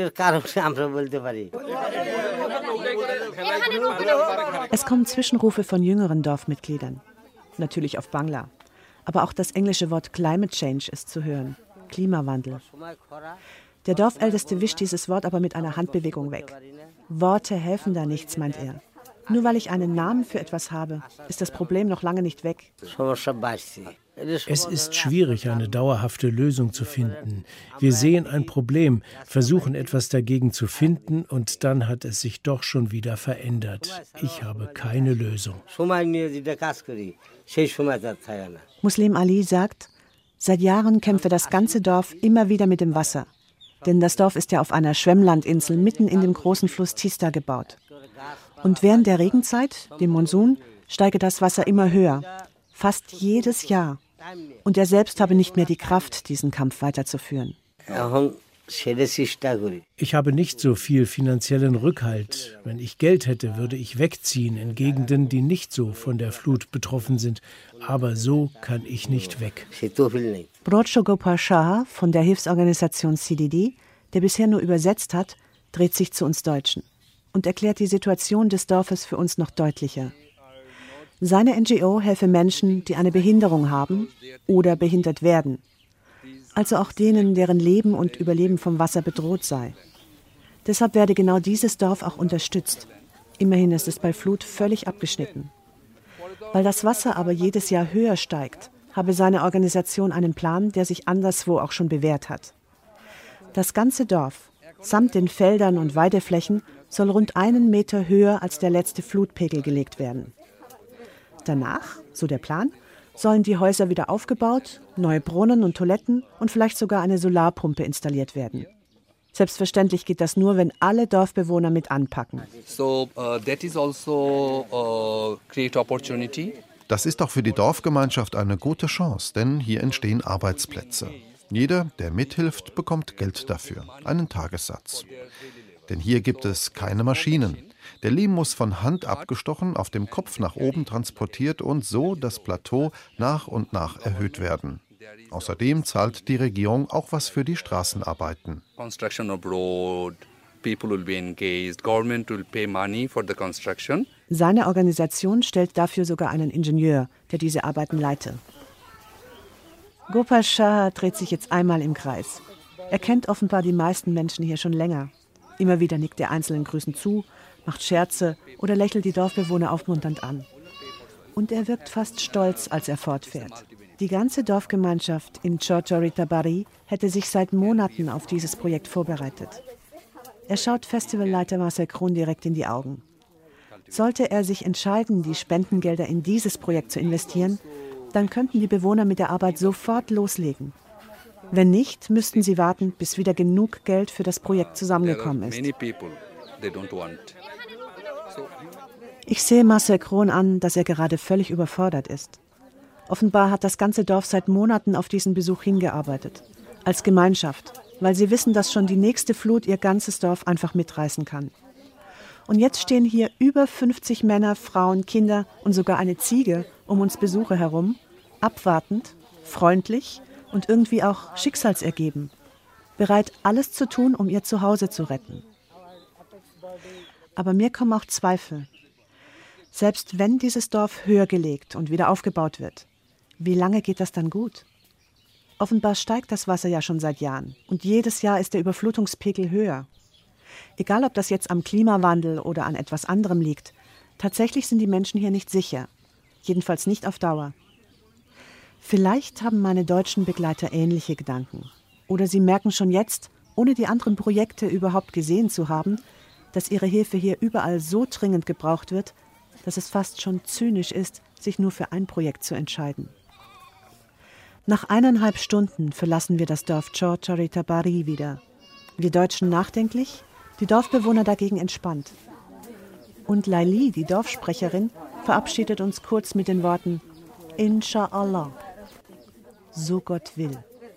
Speaker 12: Es kommen Zwischenrufe von jüngeren Dorfmitgliedern. Natürlich auf Bangla. Aber auch das englische Wort Climate Change ist zu hören. Klimawandel. Der Dorfälteste wischt dieses Wort aber mit einer Handbewegung weg. Worte helfen da nichts, meint er. Nur weil ich einen Namen für etwas habe, ist das Problem noch lange nicht weg.
Speaker 14: Es ist schwierig, eine dauerhafte Lösung zu finden. Wir sehen ein Problem, versuchen etwas dagegen zu finden und dann hat es sich doch schon wieder verändert. Ich habe keine Lösung.
Speaker 12: Muslim Ali sagt, seit Jahren kämpfe das ganze Dorf immer wieder mit dem Wasser. Denn das Dorf ist ja auf einer Schwemmlandinsel mitten in dem großen Fluss Tista gebaut. Und während der Regenzeit, dem Monsun, steige das Wasser immer höher. Fast jedes Jahr. Und er selbst habe nicht mehr die Kraft, diesen Kampf weiterzuführen.
Speaker 14: Ich habe nicht so viel finanziellen Rückhalt. Wenn ich Geld hätte, würde ich wegziehen in Gegenden, die nicht so von der Flut betroffen sind. Aber so kann ich nicht weg.
Speaker 12: Brocho Gopal Shah von der Hilfsorganisation CDD, der bisher nur übersetzt hat, dreht sich zu uns Deutschen und erklärt die Situation des Dorfes für uns noch deutlicher. Seine NGO helfe Menschen, die eine Behinderung haben oder behindert werden. Also auch denen, deren Leben und Überleben vom Wasser bedroht sei. Deshalb werde genau dieses Dorf auch unterstützt. Immerhin ist es bei Flut völlig abgeschnitten. Weil das Wasser aber jedes Jahr höher steigt, habe seine Organisation einen Plan, der sich anderswo auch schon bewährt hat. Das ganze Dorf, samt den Feldern und Weideflächen, soll rund 1 Meter höher als der letzte Flutpegel gelegt werden. Danach, so der Plan, sollen die Häuser wieder aufgebaut, neue Brunnen und Toiletten und vielleicht sogar eine Solarpumpe installiert werden. Selbstverständlich geht das nur, wenn alle Dorfbewohner mit anpacken.
Speaker 15: Das ist auch für die Dorfgemeinschaft eine gute Chance, denn hier entstehen Arbeitsplätze. Jeder, der mithilft, bekommt Geld dafür, einen Tagessatz. Denn hier gibt es keine Maschinen. Der Lehm muss von Hand abgestochen, auf dem Kopf nach oben transportiert und so das Plateau nach und nach erhöht werden. Außerdem zahlt die Regierung auch was für die Straßenarbeiten.
Speaker 12: Seine Organisation stellt dafür sogar einen Ingenieur, der diese Arbeiten leite. Gopal Shah dreht sich jetzt einmal im Kreis. Er kennt offenbar die meisten Menschen hier schon länger. Immer wieder nickt er einzelnen Grüßen zu, macht Scherze oder lächelt die Dorfbewohner aufmunternd an. Und er wirkt fast stolz, als er fortfährt. Die ganze Dorfgemeinschaft in Chorchoritabari hätte sich seit Monaten auf dieses Projekt vorbereitet. Er schaut Festivalleiter Marcel Krohn direkt in die Augen. Sollte er sich entscheiden, die Spendengelder in dieses Projekt zu investieren, dann könnten die Bewohner mit der Arbeit sofort loslegen. Wenn nicht, müssten sie warten, bis wieder genug Geld für das Projekt zusammengekommen ist. Ich sehe Marcel Krohn an, dass er gerade völlig überfordert ist. Offenbar hat das ganze Dorf seit Monaten auf diesen Besuch hingearbeitet. Als Gemeinschaft, weil sie wissen, dass schon die nächste Flut ihr ganzes Dorf einfach mitreißen kann. Und jetzt stehen hier über 50 Männer, Frauen, Kinder und sogar eine Ziege um uns Besucher herum, abwartend, freundlich und irgendwie auch schicksalsergeben, bereit, alles zu tun, um ihr Zuhause zu retten. Aber mir kommen auch Zweifel. Selbst wenn dieses Dorf höher gelegt und wieder aufgebaut wird, wie lange geht das dann gut? Offenbar steigt das Wasser ja schon seit Jahren und jedes Jahr ist der Überflutungspegel höher. Egal, ob das jetzt am Klimawandel oder an etwas anderem liegt, tatsächlich sind die Menschen hier nicht sicher. Jedenfalls nicht auf Dauer. Vielleicht haben meine deutschen Begleiter ähnliche Gedanken. Oder sie merken schon jetzt, ohne die anderen Projekte überhaupt gesehen zu haben, dass ihre Hilfe hier überall so dringend gebraucht wird, dass es fast schon zynisch ist, sich nur für ein Projekt zu entscheiden. Nach 1,5 Stunden verlassen wir das Dorf Chorchoritabari wieder. Wir Deutschen nachdenklich, die Dorfbewohner dagegen entspannt. Und Laili, die Dorfsprecherin, verabschiedet uns kurz mit den Worten Insha'Allah, so Gott will.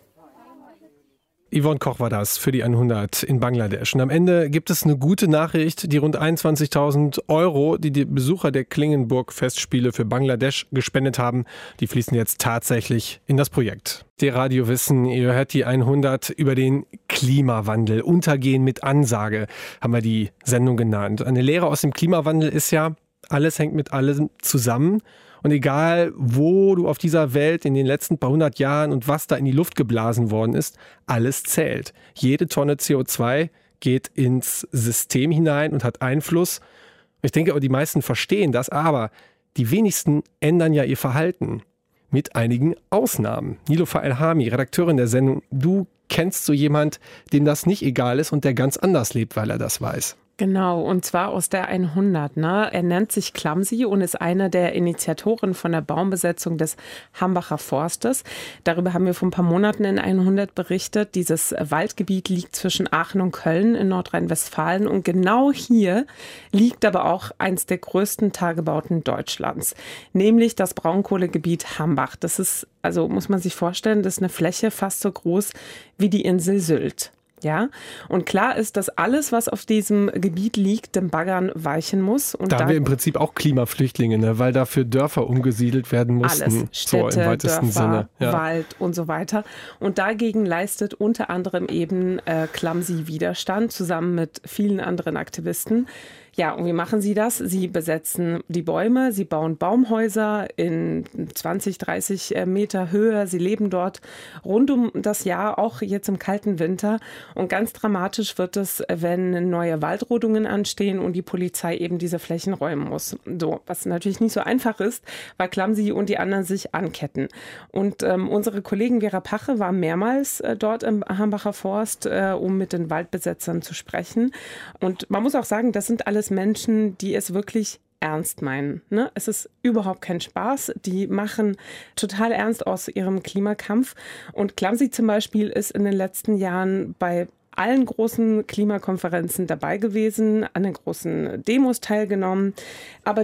Speaker 2: Yvonne Koch war das für die 100 in Bangladesch. Und am Ende gibt es eine gute Nachricht. Die rund 21.000 €, die die Besucher der Klingenburg-Festspiele für Bangladesch gespendet haben, die fließen jetzt tatsächlich in das Projekt. Der Radio Wissen, ihr hört die 100 über den Klimawandel. Untergehen mit Ansage, haben wir die Sendung genannt. Eine Lehre aus dem Klimawandel ist ja, alles hängt mit allem zusammen. Und egal, wo du auf dieser Welt in den letzten paar 100 Jahren und was da in die Luft geblasen worden ist, alles zählt. Jede Tonne CO2 geht ins System hinein und hat Einfluss. Ich denke, die meisten verstehen das, aber die wenigsten ändern ja ihr Verhalten. Mit einigen Ausnahmen. Niloufar El-Hami, Redakteurin der Sendung, du kennst so jemand, dem das nicht egal ist und der ganz anders lebt, weil er das weiß.
Speaker 3: Genau, und zwar aus der 100. Ne? Er nennt sich Clumsy und ist einer der Initiatoren von der Baumbesetzung des Hambacher Forstes. Darüber haben wir vor ein paar Monaten in 100 berichtet. Dieses Waldgebiet liegt zwischen Aachen und Köln in Nordrhein-Westfalen. Und genau hier liegt aber auch eins der größten Tagebauten Deutschlands, nämlich das Braunkohlegebiet Hambach. Das ist, also muss man sich vorstellen, das ist eine Fläche fast so groß wie die Insel Sylt. Ja, und klar ist, dass alles, was auf diesem Gebiet liegt, dem Baggern weichen muss. Und
Speaker 2: da haben wir im Prinzip auch Klimaflüchtlinge, ne? Weil dafür Dörfer umgesiedelt werden mussten.
Speaker 3: Alles, Städte,
Speaker 2: so im weitesten
Speaker 3: Dörfer,
Speaker 2: Sinne. Ja.
Speaker 3: Wald und so weiter. Und dagegen leistet unter anderem eben Clumsy Widerstand, zusammen mit vielen anderen Aktivisten. Ja, und wie machen sie das? Sie besetzen die Bäume, sie bauen Baumhäuser in 20, 30 Meter Höhe. Sie leben dort rund um das Jahr, auch jetzt im kalten Winter. Und ganz dramatisch wird es, wenn neue Waldrodungen anstehen und die Polizei eben diese Flächen räumen muss. So, was natürlich nicht so einfach ist, weil Clumsy und die anderen sich anketten. Und unsere Kollegin Vera Pache war mehrmals dort im Hambacher Forst, um mit den Waldbesetzern zu sprechen. Und man muss auch sagen, das sind alles Menschen, die es wirklich ernst meinen. Ne? Es ist überhaupt kein Spaß. Die machen total ernst aus ihrem Klimakampf. Und Clumsy zum Beispiel ist in den letzten Jahren bei allen großen Klimakonferenzen dabei gewesen, an den großen Demos teilgenommen. Aber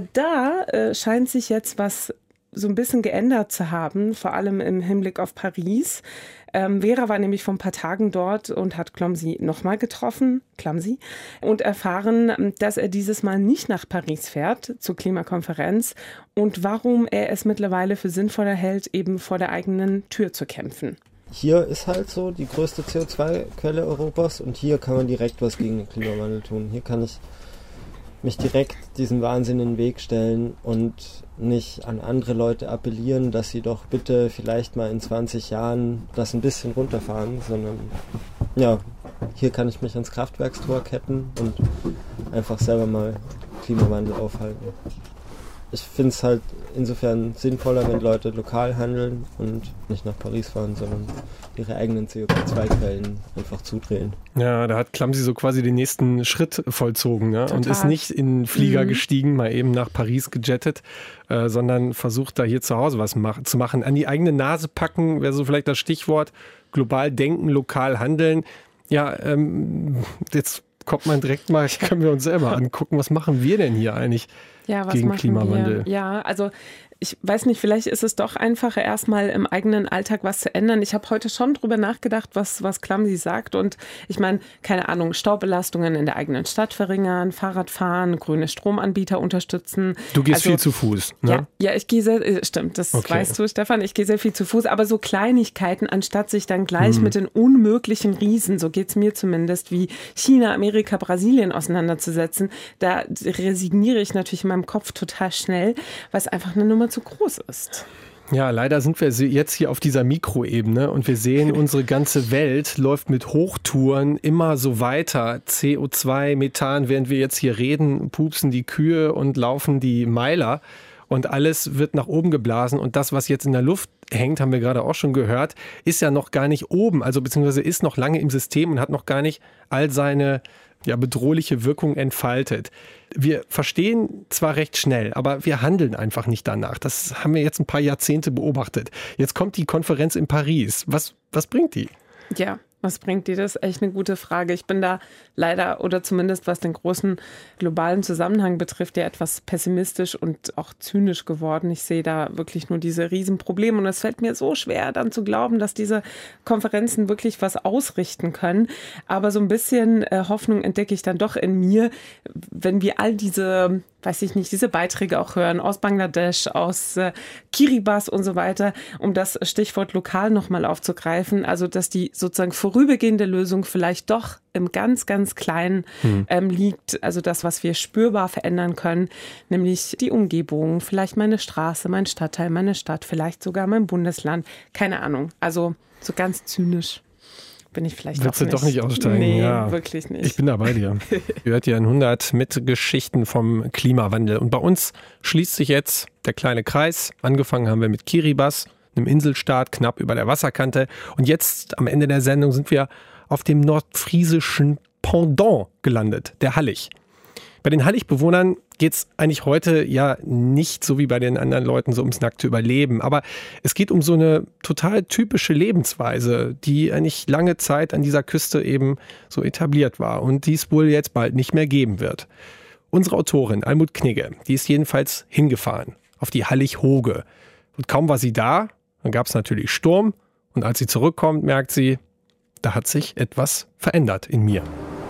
Speaker 3: da scheint sich jetzt was so ein bisschen geändert zu haben, vor allem im Hinblick auf Paris. Vera war nämlich vor ein paar Tagen dort und hat Clumsy nochmal getroffen, und erfahren, dass er dieses Mal nicht nach Paris fährt zur Klimakonferenz und warum er es mittlerweile für sinnvoller hält, eben vor der eigenen Tür zu kämpfen.
Speaker 16: Hier ist halt so die größte CO2-Quelle Europas und hier kann man direkt was gegen den Klimawandel tun. Hier kann ich mich direkt diesem Wahnsinn in den Weg stellen und nicht an andere Leute appellieren, dass sie doch bitte vielleicht mal in 20 Jahren das ein bisschen runterfahren, sondern ja, hier kann ich mich ans Kraftwerkstor ketten und einfach selber mal Klimawandel aufhalten. Ich finde es halt insofern sinnvoller, wenn Leute lokal handeln und nicht nach Paris fahren, sondern ihre eigenen CO2-Quellen einfach zudrehen.
Speaker 2: Ja, da hat Clumsy so quasi den nächsten Schritt vollzogen, ne? Und ist nicht in den Flieger gestiegen, mal eben nach Paris gejettet, sondern versucht da hier zu Hause was zu machen. An die eigene Nase packen wäre so vielleicht das Stichwort. Global denken, lokal handeln. Ja, jetzt kommt man direkt mal, können wir uns selber angucken, was machen wir denn hier eigentlich gegen Klimawandel?
Speaker 3: Ja, also ich weiß nicht, vielleicht ist es doch einfacher, erstmal im eigenen Alltag was zu ändern. Ich habe heute schon drüber nachgedacht, was Clumsy sagt. Und ich meine, keine Ahnung, Staubbelastungen in der eigenen Stadt verringern, Fahrradfahren, grüne Stromanbieter unterstützen.
Speaker 2: Du gehst viel zu Fuß, ne?
Speaker 3: Ja, ich gehe sehr, stimmt, das weißt du, Stefan, ich gehe sehr viel zu Fuß. Aber so Kleinigkeiten, anstatt sich dann gleich mit den unmöglichen Riesen, so geht es mir zumindest, wie China, Amerika, Brasilien auseinanderzusetzen, da resigniere ich natürlich in meinem Kopf total schnell, weil es einfach eine Nummer zu groß ist.
Speaker 2: Ja, leider sind wir jetzt hier auf dieser Mikroebene und wir sehen, unsere ganze Welt läuft mit Hochtouren immer so weiter. CO2, Methan, während wir jetzt hier reden, pupsen die Kühe und laufen die Meiler. und alles wird nach oben geblasen und das, was jetzt in der Luft hängt, haben wir gerade auch schon gehört, ist ja noch gar nicht oben, also beziehungsweise ist noch lange im System und hat noch gar nicht all seine bedrohliche Wirkung entfaltet. Wir verstehen zwar recht schnell, aber wir handeln einfach nicht danach. Das haben wir jetzt ein paar Jahrzehnte beobachtet. Jetzt kommt die Konferenz in Paris. Was bringt die?
Speaker 3: Ja, was bringt die? Das ist echt eine gute Frage. Ich bin da leider, oder zumindest was den großen globalen Zusammenhang betrifft, ja etwas pessimistisch und auch zynisch geworden. Ich sehe da wirklich nur diese Riesenprobleme und es fällt mir so schwer, dann zu glauben, dass diese Konferenzen wirklich was ausrichten können. Aber so ein bisschen Hoffnung entdecke ich dann doch in mir, wenn wir all diese, diese Beiträge auch hören aus Bangladesch, aus Kiribati und so weiter, um das Stichwort lokal nochmal aufzugreifen. Also, dass die sozusagen vorübergehende Lösung vielleicht doch im ganz, ganz Kleinen liegt. Also das, was wir spürbar verändern können, nämlich die Umgebung, vielleicht meine Straße, mein Stadtteil, meine Stadt, vielleicht sogar mein Bundesland. Keine Ahnung. Also so ganz zynisch bin ich vielleicht
Speaker 2: Willst du doch nicht aussteigen?
Speaker 3: Nee,
Speaker 2: ja,
Speaker 3: wirklich nicht.
Speaker 2: Ich bin da bei dir. Ihr hört ja 100 mit Geschichten vom Klimawandel. Und bei uns schließt sich jetzt der kleine Kreis. Angefangen haben wir mit Kiribati, einem Inselstaat knapp über der Wasserkante. Und jetzt am Ende der Sendung sind wir auf dem nordfriesischen Pendant gelandet, der Hallig. Bei den Hallig-Bewohnern geht es eigentlich heute ja nicht so wie bei den anderen Leuten so ums nackte Überleben. Aber es geht um so eine total typische Lebensweise, die eigentlich lange Zeit an dieser Küste eben so etabliert war und die es wohl jetzt bald nicht mehr geben wird. Unsere Autorin Almut Knigge, die ist jedenfalls hingefahren auf die Hallig-Hoge. Und kaum war sie da, dann gab es natürlich Sturm. Und als sie zurückkommt, merkt sie, da hat sich etwas verändert in mir.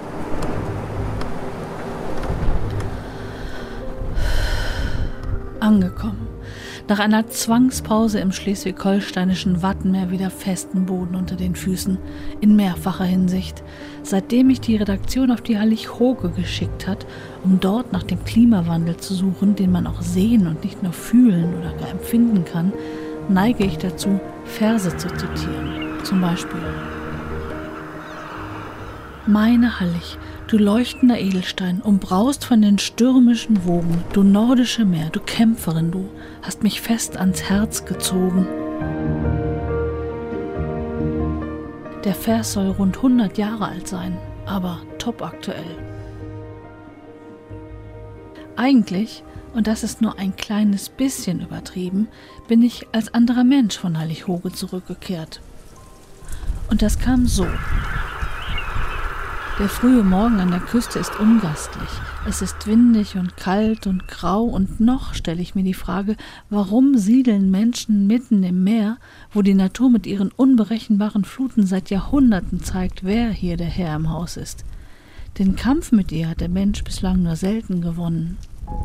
Speaker 17: Angekommen. Nach einer Zwangspause im schleswig-holsteinischen Wattenmeer wieder festen Boden unter den Füßen, in mehrfacher Hinsicht. Seitdem mich die Redaktion auf die Hallig-Hoge geschickt hat, um dort nach dem Klimawandel zu suchen, den man auch sehen und nicht nur fühlen oder gar empfinden kann, neige ich dazu, Verse zu zitieren. Zum Beispiel: Meine Hallig, du leuchtender Edelstein, umbraust von den stürmischen Wogen, du nordische Meer, du Kämpferin, du hast mich fest ans Herz gezogen. Der Vers soll rund 100 Jahre alt sein, aber topaktuell. Eigentlich, und das ist nur ein kleines bisschen übertrieben, bin ich als anderer Mensch von Hallig-Hoge zurückgekehrt. Und das kam so. Der frühe Morgen an der Küste ist ungastlich. Es ist windig und kalt und grau und noch stelle ich mir die Frage, warum siedeln Menschen mitten im Meer, wo die Natur mit ihren unberechenbaren Fluten seit Jahrhunderten zeigt, wer hier der Herr im Haus ist. Den Kampf mit ihr hat der Mensch bislang nur selten gewonnen.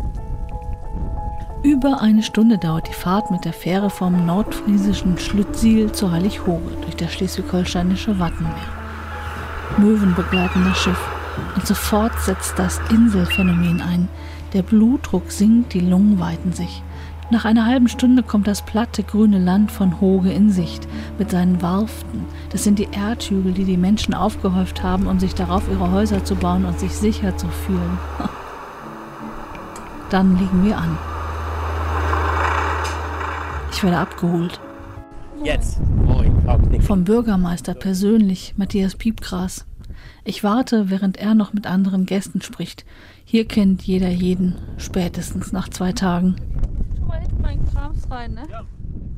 Speaker 17: Über eine Stunde dauert die Fahrt mit der Fähre vom nordfriesischen Schlüttsiel zur Hallig-Hoge durch das schleswig-holsteinische Wattenmeer. Möwen begleiten das Schiff und sofort setzt das Inselphänomen ein. Der Blutdruck sinkt, die Lungen weiten sich. Nach einer halben Stunde kommt das platte grüne Land von Hoge in Sicht mit seinen Warften. Das sind die Erdhügel, die die Menschen aufgehäuft haben, um sich darauf ihre Häuser zu bauen und sich sicher zu fühlen. Dann liegen wir an. Ich werde abgeholt.
Speaker 18: Jetzt.
Speaker 17: Vom Bürgermeister persönlich, Matthias Piepgras. Ich warte, während er noch mit anderen Gästen spricht. Hier kennt jeder jeden, spätestens nach 2 Tagen.
Speaker 18: Schau mal hinten meinen Krams rein, ne? Ja.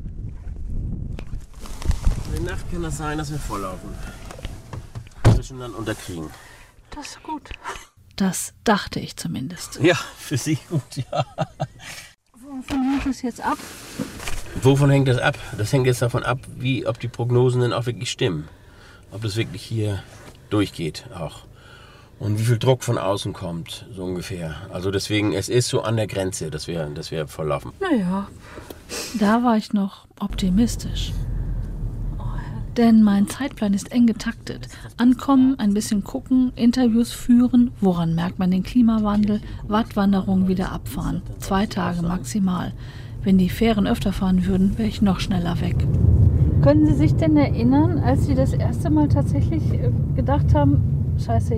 Speaker 18: In der Nacht kann das sein, dass wir volllaufen. Zwischen dann unterkriegen.
Speaker 17: Das ist gut. Das dachte ich zumindest.
Speaker 18: Ja, für Sie gut, ja.
Speaker 17: Wovon hängt das jetzt ab?
Speaker 18: Wovon hängt das ab? Das hängt jetzt davon ab, ob die Prognosen denn auch wirklich stimmen. Ob das wirklich hier durchgeht auch. Und wie viel Druck von außen kommt, so ungefähr. Also deswegen, es ist so an der Grenze, dass wir volllaufen.
Speaker 17: Naja, da war ich noch optimistisch. Denn mein Zeitplan ist eng getaktet. Ankommen, ein bisschen gucken, Interviews führen, woran merkt man den Klimawandel, Wattwanderung wieder abfahren. 2 Tage maximal. Wenn die Fähren öfter fahren würden, wäre ich noch schneller weg.
Speaker 19: Können Sie sich denn erinnern, als Sie das erste Mal tatsächlich gedacht haben, scheiße,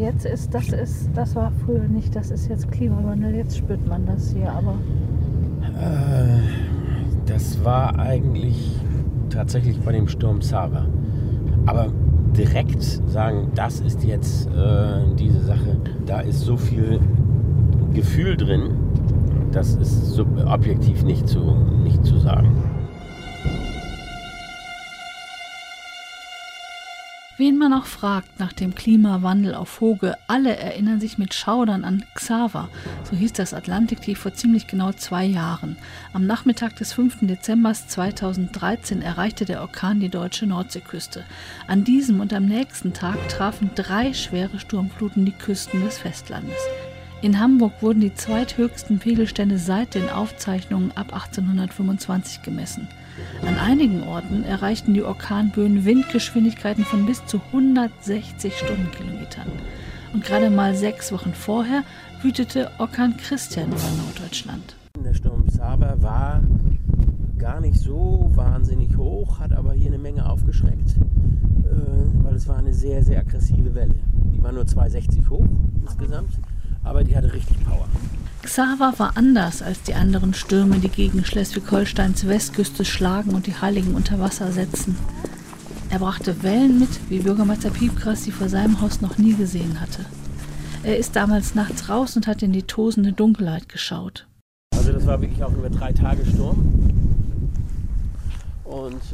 Speaker 19: das war früher nicht, das ist jetzt Klimawandel, jetzt spürt man das hier, aber...
Speaker 18: Das war eigentlich tatsächlich bei dem Sturm Xaver. Aber direkt sagen, das ist jetzt diese Sache, da ist so viel Gefühl drin, das ist so objektiv nicht zu sagen.
Speaker 17: Wen man auch fragt nach dem Klimawandel auf Hoge, alle erinnern sich mit Schaudern an Xaver. So hieß das Atlantiktief vor ziemlich genau 2 Jahren. Am Nachmittag des 5. Dezember 2013 erreichte der Orkan die deutsche Nordseeküste. An diesem und am nächsten Tag trafen 3 schwere Sturmfluten die Küsten des Festlandes. In Hamburg wurden die zweithöchsten Pegelstände seit den Aufzeichnungen ab 1825 gemessen. An einigen Orten erreichten die Orkanböen Windgeschwindigkeiten von bis zu 160 Stundenkilometern. Und gerade mal 6 Wochen vorher wütete Orkan Christian über Norddeutschland.
Speaker 18: Der Sturm Xaver war gar nicht so wahnsinnig hoch, hat aber hier eine Menge aufgeschreckt, weil es war eine sehr, sehr aggressive Welle. Die war nur 2,60 hoch insgesamt, aber die hatte richtig Power.
Speaker 17: Xaver war anders als die anderen Stürme, die gegen Schleswig-Holsteins Westküste schlagen und die Heiligen unter Wasser setzen. Er brachte Wellen mit, wie Bürgermeister Piepgras sie vor seinem Haus noch nie gesehen hatte. Er ist damals nachts raus und hat in die tosende Dunkelheit geschaut.
Speaker 18: Also das war wirklich auch über 3 Tage Sturm. Und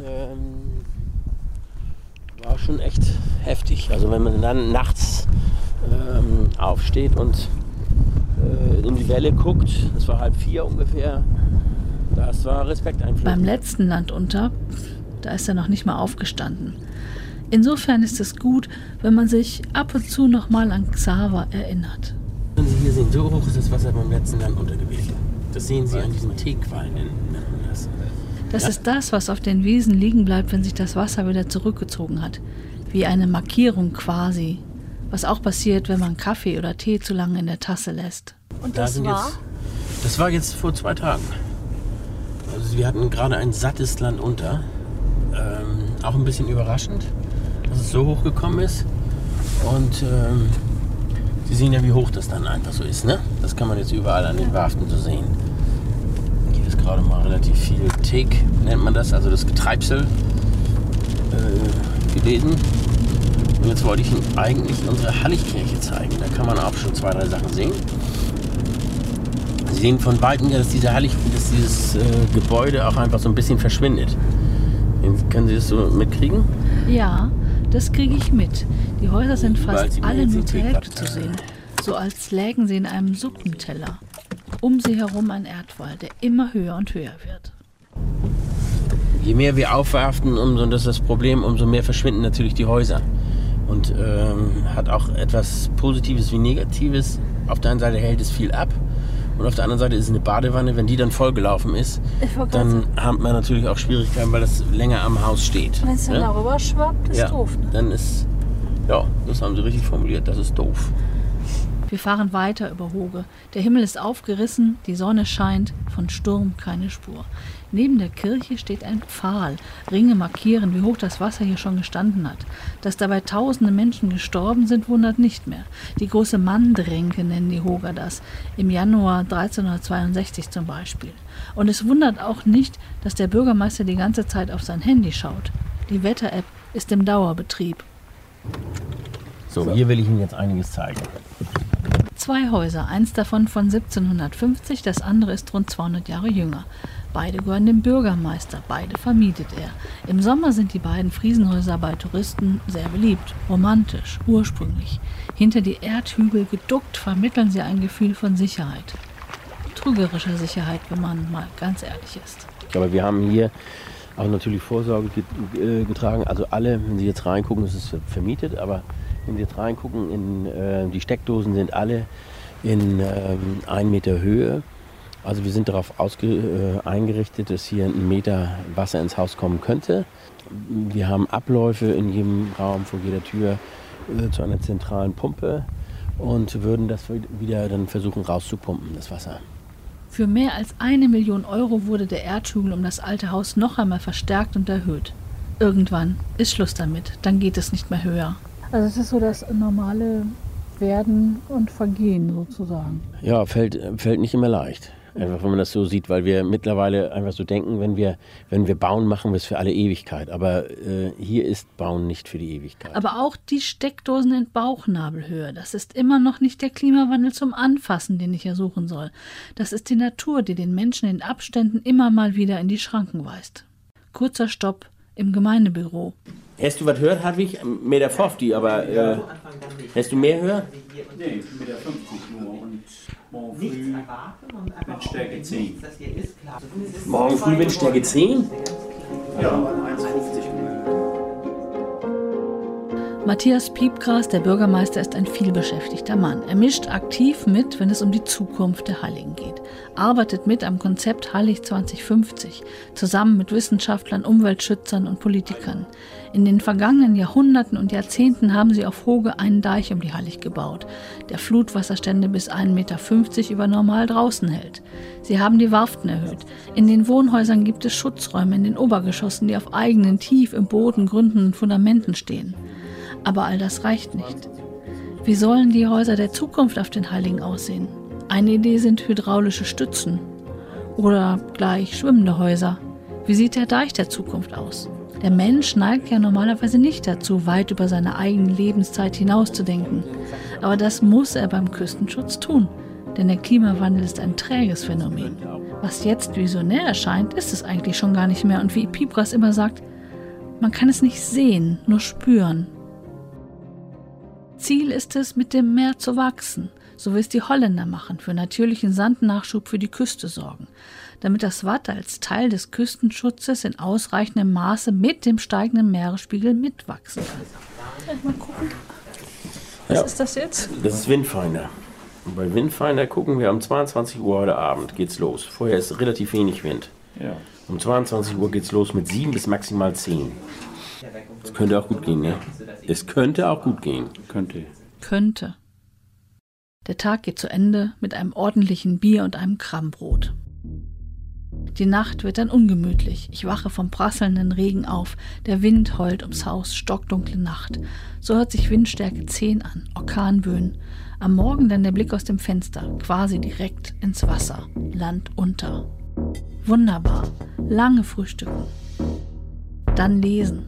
Speaker 18: war schon echt heftig. Also wenn man dann nachts aufsteht und in die Welle guckt, das war 3:30 ungefähr, das war respekteinflößend.
Speaker 17: Beim letzten Landunter, da ist er noch nicht mal aufgestanden. Insofern ist es gut, wenn man sich ab und zu noch mal an Xaver erinnert.
Speaker 18: Wenn Sie hier sehen, so hoch ist das Wasser beim letzten Landunter gewesen. Das sehen Sie an diesen Teequallen, nennt man das.
Speaker 17: Das ist das, was auf den Wiesen liegen bleibt, wenn sich das Wasser wieder zurückgezogen hat. Wie eine Markierung quasi. Was auch passiert, wenn man Kaffee oder Tee zu lange in der Tasse lässt.
Speaker 19: Und das war?
Speaker 18: Das war jetzt vor 2 Tagen. Also wir hatten gerade ein sattes Landunter. Auch ein bisschen überraschend, dass es so hoch gekommen ist. Und Sie sehen ja, wie hoch das dann einfach so ist. Ne? Das kann man jetzt überall an den Warften so sehen. Hier ist gerade mal relativ viel Teak, nennt man das, also das Getreibsel, gelesen. Und jetzt wollte ich Ihnen eigentlich unsere Halligkirche zeigen. Da kann man auch schon 2, 3 Sachen sehen. Sie sehen von Weitem ja, dass dieses Gebäude auch einfach so ein bisschen verschwindet. Können Sie das so mitkriegen?
Speaker 17: Ja, das kriege ich mit. Die Häuser sind fast alle nur zur Hälfte zu sehen. So als lägen sie in einem Suppenteller. Um sie herum ein Erdwall, der immer höher und höher wird.
Speaker 18: Je mehr wir aufwerfen, und das ist das Problem, umso mehr verschwinden natürlich die Häuser. Und hat auch etwas Positives wie Negatives. Auf der einen Seite hält es viel ab und auf der anderen Seite ist es eine Badewanne. Wenn die dann vollgelaufen ist, dann hat man natürlich auch Schwierigkeiten, weil das länger am Haus steht.
Speaker 19: Wenn es dann darüber schwappt, ist doof. Ne?
Speaker 18: Dann ist, ja, das haben Sie richtig formuliert, das ist doof.
Speaker 17: Wir fahren weiter über Hoge. Der Himmel ist aufgerissen, die Sonne scheint, von Sturm keine Spur. Neben der Kirche steht ein Pfahl. Ringe markieren, wie hoch das Wasser hier schon gestanden hat. Dass dabei tausende Menschen gestorben sind, wundert nicht mehr. Die große Mandränke nennen die Hoger das. Im Januar 1362 zum Beispiel. Und es wundert auch nicht, dass der Bürgermeister die ganze Zeit auf sein Handy schaut. Die Wetter-App ist im Dauerbetrieb.
Speaker 18: So, hier will ich Ihnen jetzt einiges zeigen.
Speaker 17: 2 Häuser, eins davon von 1750, das andere ist rund 200 Jahre jünger. Beide gehören dem Bürgermeister, beide vermietet er. Im Sommer sind die beiden Friesenhäuser bei Touristen sehr beliebt, romantisch, ursprünglich. Hinter die Erdhügel geduckt vermitteln sie ein Gefühl von Sicherheit. Trügerischer Sicherheit, wenn man mal ganz ehrlich ist.
Speaker 18: Aber wir haben hier auch natürlich Vorsorge getragen. Also alle, wenn Sie jetzt reingucken, es ist vermietet, aber wenn Sie jetzt reingucken, die Steckdosen sind alle in 1 Meter Höhe. Also wir sind darauf eingerichtet, dass hier 1 Meter Wasser ins Haus kommen könnte. Wir haben Abläufe in jedem Raum vor jeder Tür zu einer zentralen Pumpe und würden das wieder dann versuchen rauszupumpen, das Wasser.
Speaker 17: Für mehr als 1 Million Euro wurde der Erdhügel um das alte Haus noch einmal verstärkt und erhöht. Irgendwann ist Schluss damit, dann geht es nicht mehr höher.
Speaker 19: Also es ist so das normale Werden und Vergehen sozusagen.
Speaker 18: Ja, fällt nicht immer leicht. Einfach, wenn man das so sieht, weil wir mittlerweile einfach so denken, wenn wir bauen, machen wir es für alle Ewigkeit. Aber hier ist Bauen nicht für die Ewigkeit.
Speaker 19: Aber auch die Steckdosen in Bauchnabelhöhe, das ist immer noch nicht der Klimawandel zum Anfassen, den ich ersuchen soll. Das ist die Natur, die den Menschen in Abständen immer mal wieder in die Schranken weist. Kurzer Stopp im Gemeindebüro.
Speaker 18: Hast du was gehört, Hartwig? 1,50 Meter, aber hast du mehr gehört?
Speaker 20: Nee, 1,50 Meter nur und morgen früh Windstärke 10.
Speaker 18: Morgen früh Windstärke 10?
Speaker 20: Ja, 1,50 Meter.
Speaker 19: Matthias Piepgras, der Bürgermeister, ist ein vielbeschäftigter Mann. Er mischt aktiv mit, wenn es um die Zukunft der Halligen geht. Arbeitet mit am Konzept Hallig 2050, zusammen mit Wissenschaftlern, Umweltschützern und Politikern. In den vergangenen Jahrhunderten und Jahrzehnten haben sie auf Hoge einen Deich um die Hallig gebaut, der Flutwasserstände bis 1,50 Meter über normal draußen hält. Sie haben die Warften erhöht. In den Wohnhäusern gibt es Schutzräume in den Obergeschossen, die auf eigenen, tief im Boden gründenden Fundamenten stehen. Aber all das reicht nicht. Wie sollen die Häuser der Zukunft auf den Halligen aussehen? Eine Idee sind hydraulische Stützen oder gleich schwimmende Häuser. Wie sieht der Deich der Zukunft aus? Der Mensch neigt ja normalerweise nicht dazu, weit über seine eigene Lebenszeit hinauszudenken. Aber das muss er beim Küstenschutz tun, denn der Klimawandel ist ein träges Phänomen. Was jetzt visionär erscheint, ist es eigentlich schon gar nicht mehr. Und wie Piepgras immer sagt, man kann es nicht sehen, nur spüren. Ziel ist es, mit dem Meer zu wachsen, so wie es die Holländer machen, für natürlichen Sandnachschub für die Küste sorgen, damit das Watt als Teil des Küstenschutzes in ausreichendem Maße mit dem steigenden Meeresspiegel mitwachsen kann. Mal gucken. Was ist das jetzt?
Speaker 18: Das ist Windfinder. Und bei Windfinder gucken wir um 22 Uhr heute Abend geht's los. Vorher ist relativ wenig Wind. Ja. Um 22 Uhr geht's los mit 7 bis maximal 10. Es könnte auch gut gehen, ne? Es könnte auch gut gehen.
Speaker 19: Könnte. Der Tag geht zu Ende mit einem ordentlichen Bier und einem Krabbenbrot. Die Nacht wird dann ungemütlich. Ich wache vom prasselnden Regen auf. Der Wind heult ums Haus, stockdunkle Nacht. So hört sich Windstärke 10 an, Orkanböen. Am Morgen dann der Blick aus dem Fenster, quasi direkt ins Wasser, Land unter. Wunderbar, lange frühstücken. Dann lesen.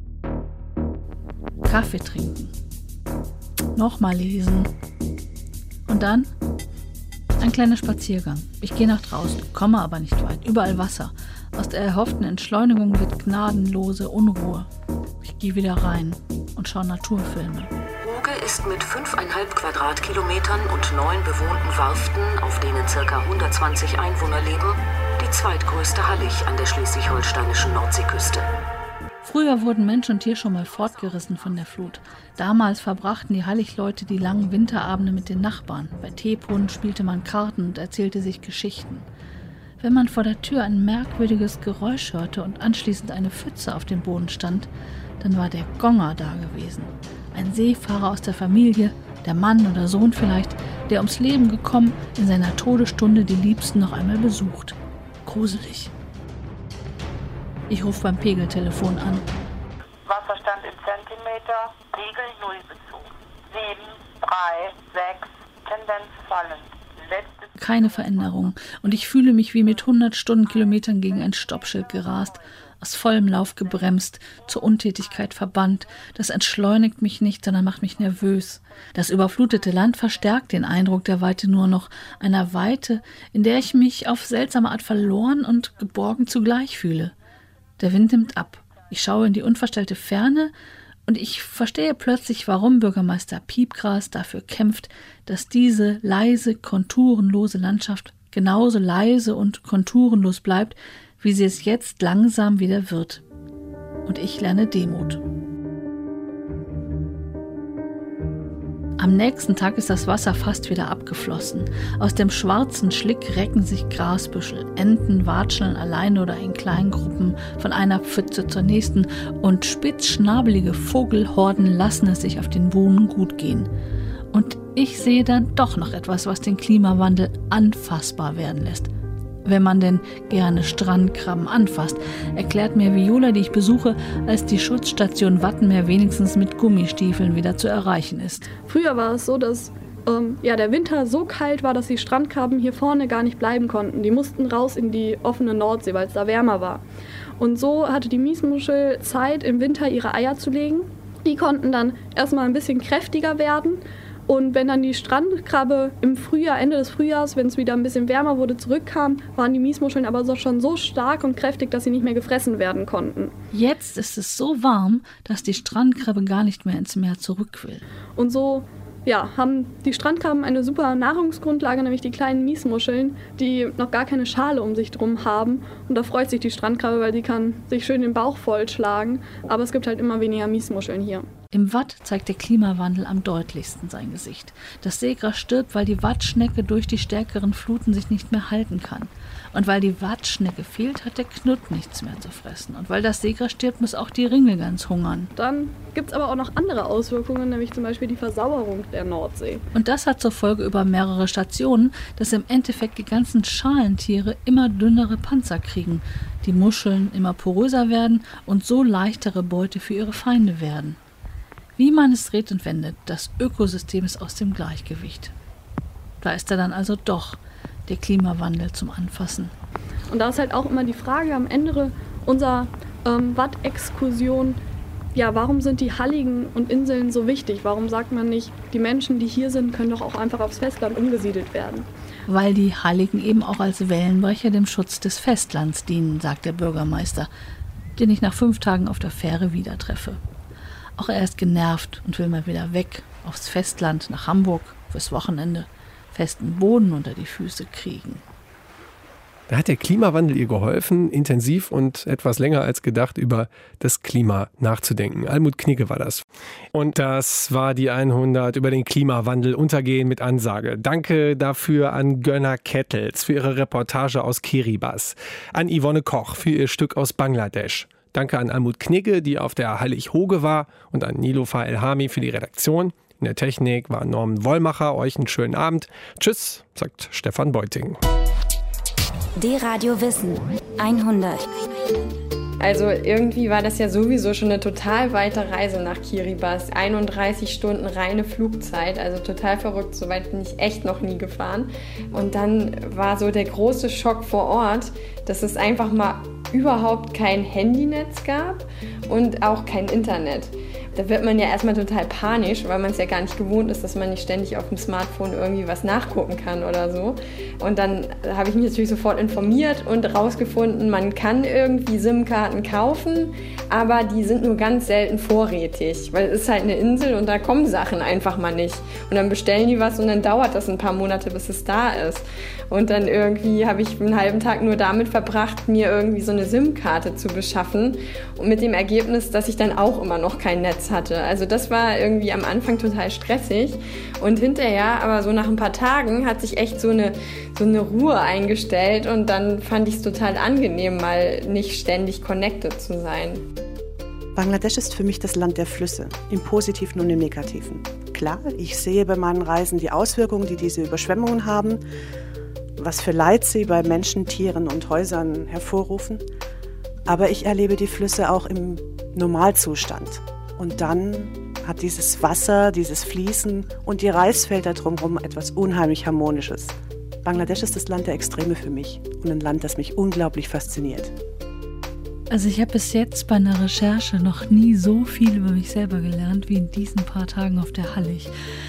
Speaker 19: Kaffee trinken. Nochmal lesen. Und dann ein kleiner Spaziergang. Ich gehe nach draußen, komme aber nicht weit. Überall Wasser. Aus der erhofften Entschleunigung wird gnadenlose Unruhe. Ich gehe wieder rein und schaue Naturfilme.
Speaker 21: Hoge ist mit 5,5 Quadratkilometern und 9 bewohnten Warften, auf denen ca. 120 Einwohner leben, die zweitgrößte Hallig an der schleswig-holsteinischen Nordseeküste.
Speaker 19: Früher wurden Mensch und Tier schon mal fortgerissen von der Flut. Damals verbrachten die Halligleute die langen Winterabende mit den Nachbarn. Bei Teebrunnen spielte man Karten und erzählte sich Geschichten. Wenn man vor der Tür ein merkwürdiges Geräusch hörte und anschließend eine Pfütze auf dem Boden stand, dann war der Gonger da gewesen. Ein Seefahrer aus der Familie, der Mann oder Sohn vielleicht, der ums Leben gekommen, in seiner Todesstunde die Liebsten noch einmal besucht. Gruselig. Ich rufe beim Pegeltelefon an.
Speaker 22: Wasserstand in Zentimeter, Pegel 0 Bezug. 7, 3, 6, Tendenz fallend.
Speaker 19: Keine Veränderung. Und ich fühle mich wie mit 100 Stundenkilometern gegen ein Stoppschild gerast, aus vollem Lauf gebremst, zur Untätigkeit verbannt. Das entschleunigt mich nicht, sondern macht mich nervös. Das überflutete Land verstärkt den Eindruck der Weite nur noch, einer Weite, in der ich mich auf seltsame Art verloren und geborgen zugleich fühle. Der Wind nimmt ab. Ich schaue in die unverstellte Ferne und ich verstehe plötzlich, warum Bürgermeister Piepgras dafür kämpft, dass diese leise, konturenlose Landschaft genauso leise und konturenlos bleibt, wie sie es jetzt langsam wieder wird. Und ich lerne Demut. Am nächsten Tag ist das Wasser fast wieder abgeflossen. Aus dem schwarzen Schlick recken sich Grasbüschel. Enten watscheln alleine oder in kleinen Gruppen von einer Pfütze zur nächsten und spitzschnabelige Vogelhorden lassen es sich auf den Buhnen gut gehen. Und ich sehe dann doch noch etwas, was den Klimawandel anfassbar werden lässt. Wenn man denn gerne Strandkrabben anfasst, erklärt mir Viola, die ich besuche, als die Schutzstation Wattenmeer wenigstens mit Gummistiefeln wieder zu erreichen ist.
Speaker 4: Früher war es so, dass
Speaker 1: der Winter so kalt war, dass die Strandkrabben hier vorne gar nicht bleiben konnten. Die mussten raus in die offene Nordsee, weil es da wärmer war. Und so hatte die Miesmuschel Zeit, im Winter ihre Eier zu legen. Die konnten dann erstmal ein bisschen kräftiger werden. Und wenn dann die Strandkrabbe im Frühjahr, Ende des Frühjahrs, wenn es wieder ein bisschen wärmer wurde, zurückkam, waren die Miesmuscheln aber schon so stark und kräftig, dass sie nicht mehr gefressen werden konnten.
Speaker 19: Jetzt ist es so warm, dass die Strandkrabbe gar nicht mehr ins Meer zurück will.
Speaker 1: Und so haben die Strandkrabben eine super Nahrungsgrundlage, nämlich die kleinen Miesmuscheln, die noch gar keine Schale um sich drum haben. Und da freut sich die Strandkrabbe, weil die kann sich schön den Bauch vollschlagen. Aber es gibt halt immer weniger Miesmuscheln hier.
Speaker 19: Im Watt zeigt der Klimawandel am deutlichsten sein Gesicht. Das Seegras stirbt, weil die Wattschnecke durch die stärkeren Fluten sich nicht mehr halten kann. Und weil die Wattschnecke fehlt, hat der Knut nichts mehr zu fressen. Und weil das Seegras stirbt, muss auch die Ringelgans hungern.
Speaker 1: Dann gibt es aber auch noch andere Auswirkungen, nämlich zum Beispiel die Versauerung der Nordsee.
Speaker 19: Und das hat zur Folge über mehrere Stationen, dass im Endeffekt die ganzen Schalentiere immer dünnere Panzer kriegen, die Muscheln immer poröser werden und so leichtere Beute für ihre Feinde werden. Wie man es dreht und wendet, das Ökosystem ist aus dem Gleichgewicht. Da ist er dann also doch, der Klimawandel zum Anfassen.
Speaker 1: Und da ist halt auch immer die Frage am Ende unserer Watt-Exkursion, warum sind die Halligen und Inseln so wichtig? Warum sagt man nicht, die Menschen, die hier sind, können doch auch einfach aufs Festland umgesiedelt werden?
Speaker 19: Weil die Halligen eben auch als Wellenbrecher dem Schutz des Festlands dienen, sagt der Bürgermeister, den ich nach 5 Tagen auf der Fähre wieder treffe. Auch er ist genervt und will mal wieder weg, aufs Festland, nach Hamburg, fürs Wochenende, festen Boden unter die Füße kriegen.
Speaker 2: Da hat der Klimawandel ihr geholfen, intensiv und etwas länger als gedacht über das Klima nachzudenken. Almut Knigge war das. Und das war die 100 über den Klimawandel, Untergehen mit Ansage. Danke dafür an Gönner Kettels für ihre Reportage aus Kiribati, an Yvonne Koch für ihr Stück aus Bangladesch. Danke an Almut Knigge, die auf der Hallig-Hoge war, und an Niloufar Elhami für die Redaktion. In der Technik war Norman Wollmacher. Euch einen schönen Abend. Tschüss, sagt Stefan Beuting.
Speaker 6: D-Radio Wissen 100.
Speaker 4: Also irgendwie war das ja sowieso schon eine total weite Reise nach Kiribati. 31 Stunden reine Flugzeit, also total verrückt. So weit bin ich echt noch nie gefahren. Und dann war so der große Schock vor Ort, dass es einfach mal überhaupt kein Handynetz gab und auch kein Internet. Da wird man ja erstmal total panisch, weil man es ja gar nicht gewohnt ist, dass man nicht ständig auf dem Smartphone irgendwie was nachgucken kann oder so. Und dann habe ich mich natürlich sofort informiert und rausgefunden, man kann irgendwie SIM-Karten kaufen, aber die sind nur ganz selten vorrätig, weil es ist halt eine Insel und da kommen Sachen einfach mal nicht. Und dann bestellen die was und dann dauert das ein paar Monate, bis es da ist. Und dann irgendwie habe ich einen halben Tag nur damit verbracht, mir irgendwie so eine SIM-Karte zu beschaffen. Und mit dem Ergebnis, dass ich dann auch immer noch kein Netz hatte. Also das war irgendwie am Anfang total stressig. Und hinterher, aber so nach ein paar Tagen, hat sich echt so eine Ruhe eingestellt. Und dann fand ich es total angenehm, mal nicht ständig connected zu sein.
Speaker 12: Bangladesch ist für mich das Land der Flüsse, im Positiven und im Negativen. Klar, ich sehe bei meinen Reisen die Auswirkungen, die diese Überschwemmungen haben, was für Leid sie bei Menschen, Tieren und Häusern hervorrufen. Aber ich erlebe die Flüsse auch im Normalzustand. Und dann hat dieses Wasser, dieses Fließen und die Reisfelder drumherum etwas unheimlich Harmonisches. Bangladesch ist das Land der Extreme für mich und ein Land, das mich unglaublich fasziniert.
Speaker 19: Also ich habe bis jetzt bei einer Recherche noch nie so viel über mich selber gelernt wie in diesen paar Tagen auf der Hallig.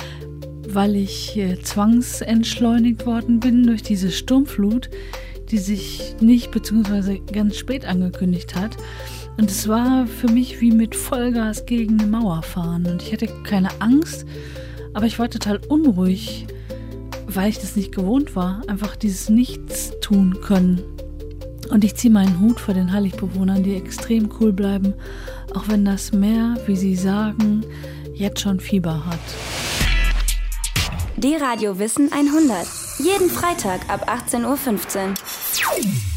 Speaker 19: Weil ich zwangsentschleunigt worden bin durch diese Sturmflut, die sich nicht bzw. ganz spät angekündigt hat. Und es war für mich wie mit Vollgas gegen eine Mauer fahren. Und ich hatte keine Angst, aber ich war total unruhig, weil ich das nicht gewohnt war. Einfach dieses Nichts tun können. Und ich ziehe meinen Hut vor den Hallig-Bewohnern, die extrem cool bleiben, auch wenn das Meer, wie sie sagen, jetzt schon Fieber hat.
Speaker 6: D-Radio Wissen 100. Jeden Freitag ab 18:15 Uhr.